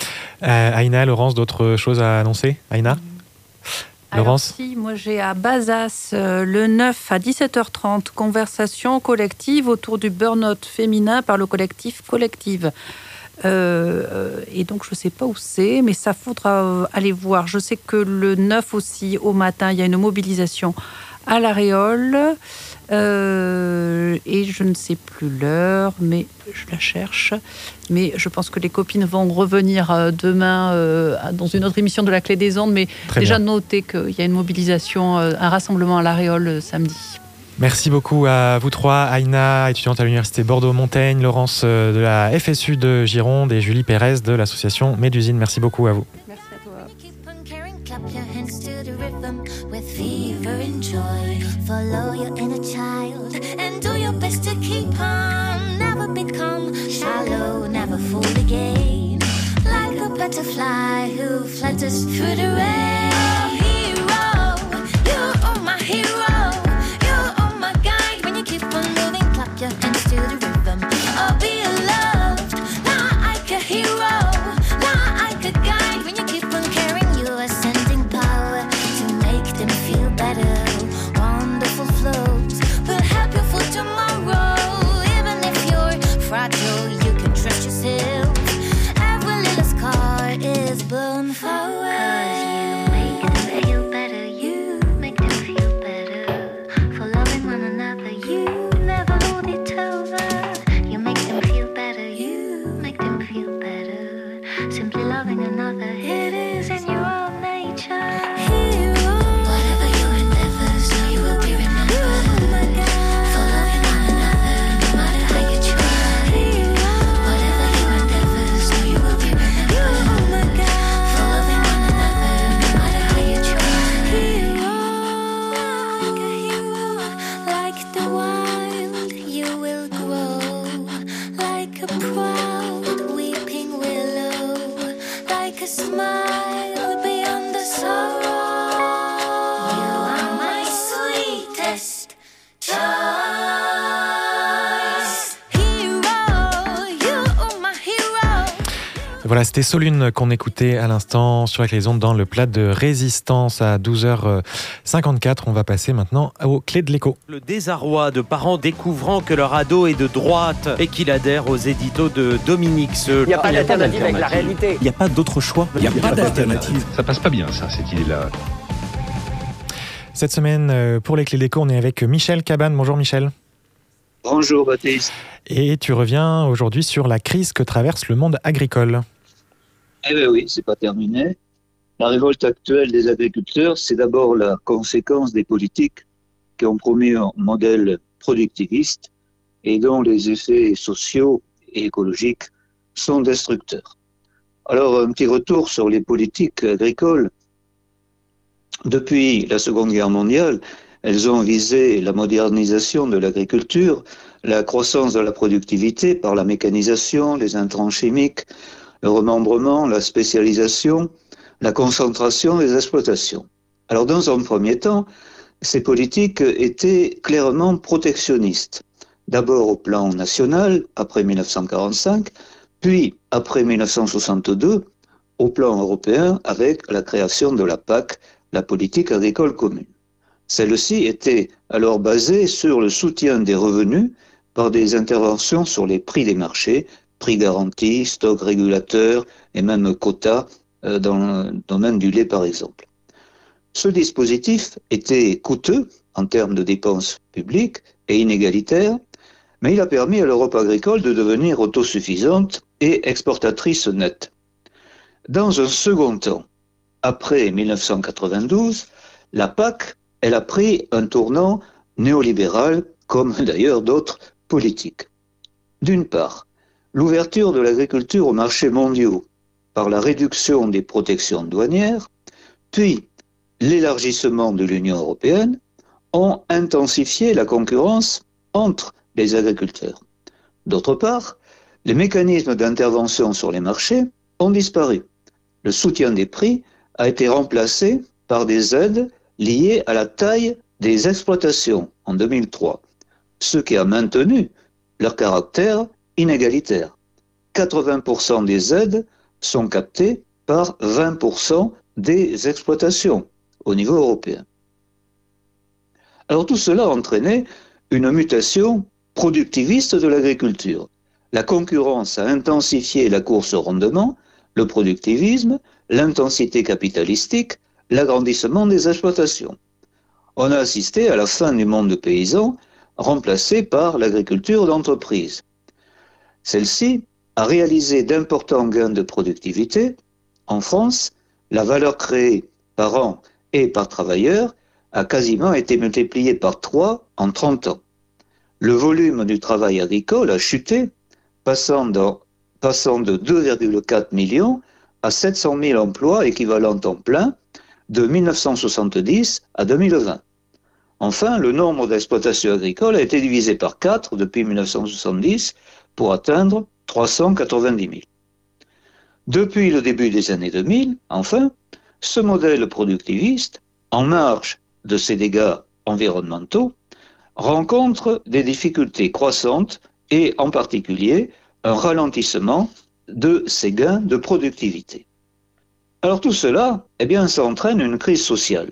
Euh, Aïna, Laurence, d'autres choses à annoncer ? Aïna ? Laurence ? Alors si, moi j'ai à Bazas euh, le neuf à dix-sept heures trente, conversation collective autour du burn-out féminin par le collectif Collective. Euh, et donc je ne sais pas où c'est, mais ça faudra aller voir. Je sais que le neuf aussi, au matin, il y a une mobilisation à la Réole. Euh, et je ne sais plus l'heure, mais je la cherche. Mais je pense que les copines vont revenir demain euh, dans une autre émission de la Clé des Ondes. Mais Très déjà bien. noter qu'il y a une mobilisation, euh, un rassemblement à la Réole euh, samedi. Merci beaucoup à vous trois, Aïna, étudiante à l'Université Bordeaux-Montaigne, Laurence euh, de la F S U de Gironde et Julie Pérez de l'association Médusine. Merci beaucoup à vous. Merci à toi. Clap your hands to the rhythm with fever and joy. Follow your inner child and do your best to keep on. Never become shallow, never fool again. Like a butterfly who flutters through the rain. Hero, you are my hero. You are my guide when you keep on moving. Clap your hands to the rhythm. Oh, be loved like a hero, like a guide when you keep on caring. You are sending power to make them feel better. Wonderful flows will help you for tomorrow. Even if you're fragile, you can trust yourself. Every little scar is blown forward. You make them feel better. You make them feel better. For loving one another, you never hold it over. You make them feel better. You make them feel better. Simply loving another, it is in your own nature. Hero, whatever your endeavors, know you will be remembered. For loving one another, no matter how you try. Whatever your endeavors, know you will be remembered. For loving one another, no matter how you try. Hero, like a hero, like the wild, you will grow like a proud weeping willow. a smile beyond the sorrow. You are my sweetest choice. Hero, you are my hero. Voilà, c'était Solune qu'on écoutait à l'instant sur les ondes dans le plat de Résistance à douze heures cinquante-quatre. On va passer maintenant aux clés de l'écho. Le désarroi de parents découvrant que leur ado est de droite et qu'il adhère aux éditos de Dominique Seul. Il n'y a pas d'alternative avec la réalité. Il n'y a pas d'autre choix. Il n'y a pas d'alternative. Ça passe pas bien, ça, cette idée-là. Cette semaine, pour les clés de l'écho, on est avec Michel Cabane. Bonjour Michel. Bonjour Baptiste. Et tu reviens aujourd'hui sur la crise que traverse le monde agricole. Eh bien oui, c'est pas terminé. La révolte actuelle des agriculteurs, c'est d'abord la conséquence des politiques qui ont promu un modèle productiviste et dont les effets sociaux et écologiques sont destructeurs. Alors, un petit retour sur les politiques agricoles. Depuis la Seconde Guerre mondiale, elles ont visé la modernisation de l'agriculture, la croissance de la productivité par la mécanisation, les intrants chimiques, le remembrement, la spécialisation, la concentration des exploitations. Alors, dans un premier temps, ces politiques étaient clairement protectionnistes. D'abord au plan national, après mille neuf cent quarante-cinq, puis après mille neuf cent soixante-deux, au plan européen, avec la création de la P A C, la politique agricole commune. Celle-ci était alors basée sur le soutien des revenus par des interventions sur les prix des marchés, prix garantis, stock régulateur et même quotas euh, dans le domaine du lait par exemple. Ce dispositif était coûteux en termes de dépenses publiques et inégalitaire, mais il a permis à l'Europe agricole de devenir autosuffisante et exportatrice nette. Dans un second temps, après mille neuf cent quatre-vingt-douze, la P A C, elle a pris un tournant néolibéral, comme d'ailleurs d'autres politiques. D'une part, l'ouverture de l'agriculture aux marchés mondiaux par la réduction des protections douanières, puis l'élargissement de l'Union européenne, ont intensifié la concurrence entre les agriculteurs. D'autre part, les mécanismes d'intervention sur les marchés ont disparu. Le soutien des prix a été remplacé par des aides liées à la taille des exploitations en deux mille trois, ce qui a maintenu leur caractère inégalitaire. quatre-vingts pour cent des aides sont captées par vingt pour cent des exploitations au niveau européen. Alors tout cela a entraîné une mutation productiviste de l'agriculture. La concurrence a intensifié la course au rendement, le productivisme, l'intensité capitalistique, l'agrandissement des exploitations. On a assisté à la fin du monde paysan, remplacé par l'agriculture d'entreprise. Celle-ci a réalisé d'importants gains de productivité. En France, la valeur créée par an et par travailleur a quasiment été multipliée par trois en trente ans. Le volume du travail agricole a chuté, passant, dans, passant de deux virgule quatre millions à sept cent mille emplois équivalents temps plein de mille neuf cent soixante-dix à deux mille vingt. Enfin, le nombre d'exploitations agricoles a été divisé par quatre depuis mille neuf cent soixante-dix pour atteindre trois cent quatre-vingt-dix mille. Depuis le début des années deux mille, enfin, ce modèle productiviste, en marge de ses dégâts environnementaux, rencontre des difficultés croissantes et en particulier un ralentissement de ses gains de productivité. Alors tout cela, eh bien, ça entraîne une crise sociale.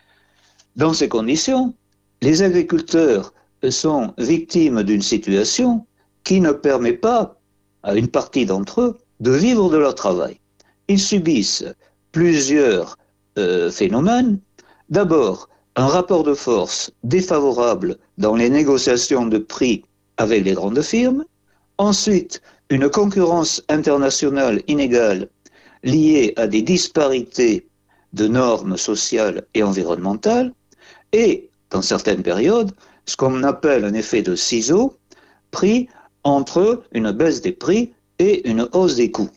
Dans ces conditions, les agriculteurs sont victimes d'une situation qui ne permet pas à une partie d'entre eux de vivre de leur travail. Ils subissent plusieurs euh, phénomènes. D'abord, un rapport de force défavorable dans les négociations de prix avec les grandes firmes. Ensuite, une concurrence internationale inégale liée à des disparités de normes sociales et environnementales. Et, dans certaines périodes, ce qu'on appelle un effet de ciseau, pris entre une baisse des prix et une hausse des coûts.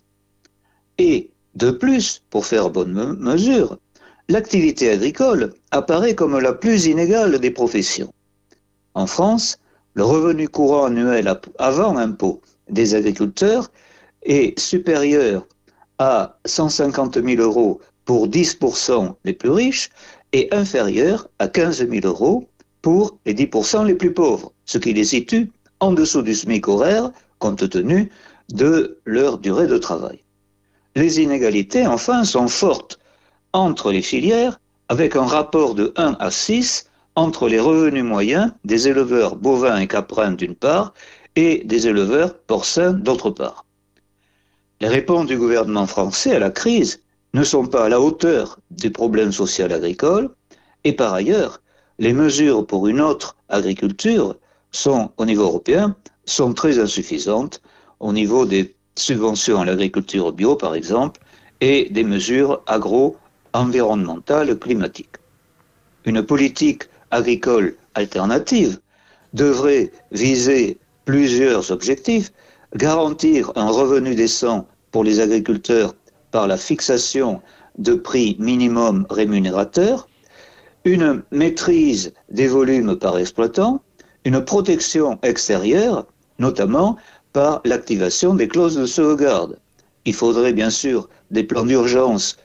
Et, de plus, pour faire bonne me- mesure, l'activité agricole apparaît comme la plus inégale des professions. En France, le revenu courant annuel avant impôt des agriculteurs est supérieur à cent cinquante mille euros pour dix pour cent les plus riches et inférieur à quinze mille euros pour les dix pour cent les plus pauvres, ce qui les situe en dessous du SMIC horaire compte tenu de leur durée de travail. Les inégalités, enfin, sont fortes entre les filières, avec un rapport de un à six entre les revenus moyens des éleveurs bovins et caprins d'une part et des éleveurs porcins d'autre part. Les réponses du gouvernement français à la crise ne sont pas à la hauteur du problème social agricole et par ailleurs, les mesures pour une autre agriculture sont, au niveau européen, sont très insuffisantes au niveau des subventions à l'agriculture bio, par exemple, et des mesures agro-environnementales climatiques. Une politique agricole alternative devrait viser plusieurs objectifs, garantir un revenu décent pour les agriculteurs par la fixation de prix minimum rémunérateurs, une maîtrise des volumes par exploitant, une protection extérieure, notamment par l'activation des clauses de sauvegarde. Il faudrait bien sûr des plans d'urgence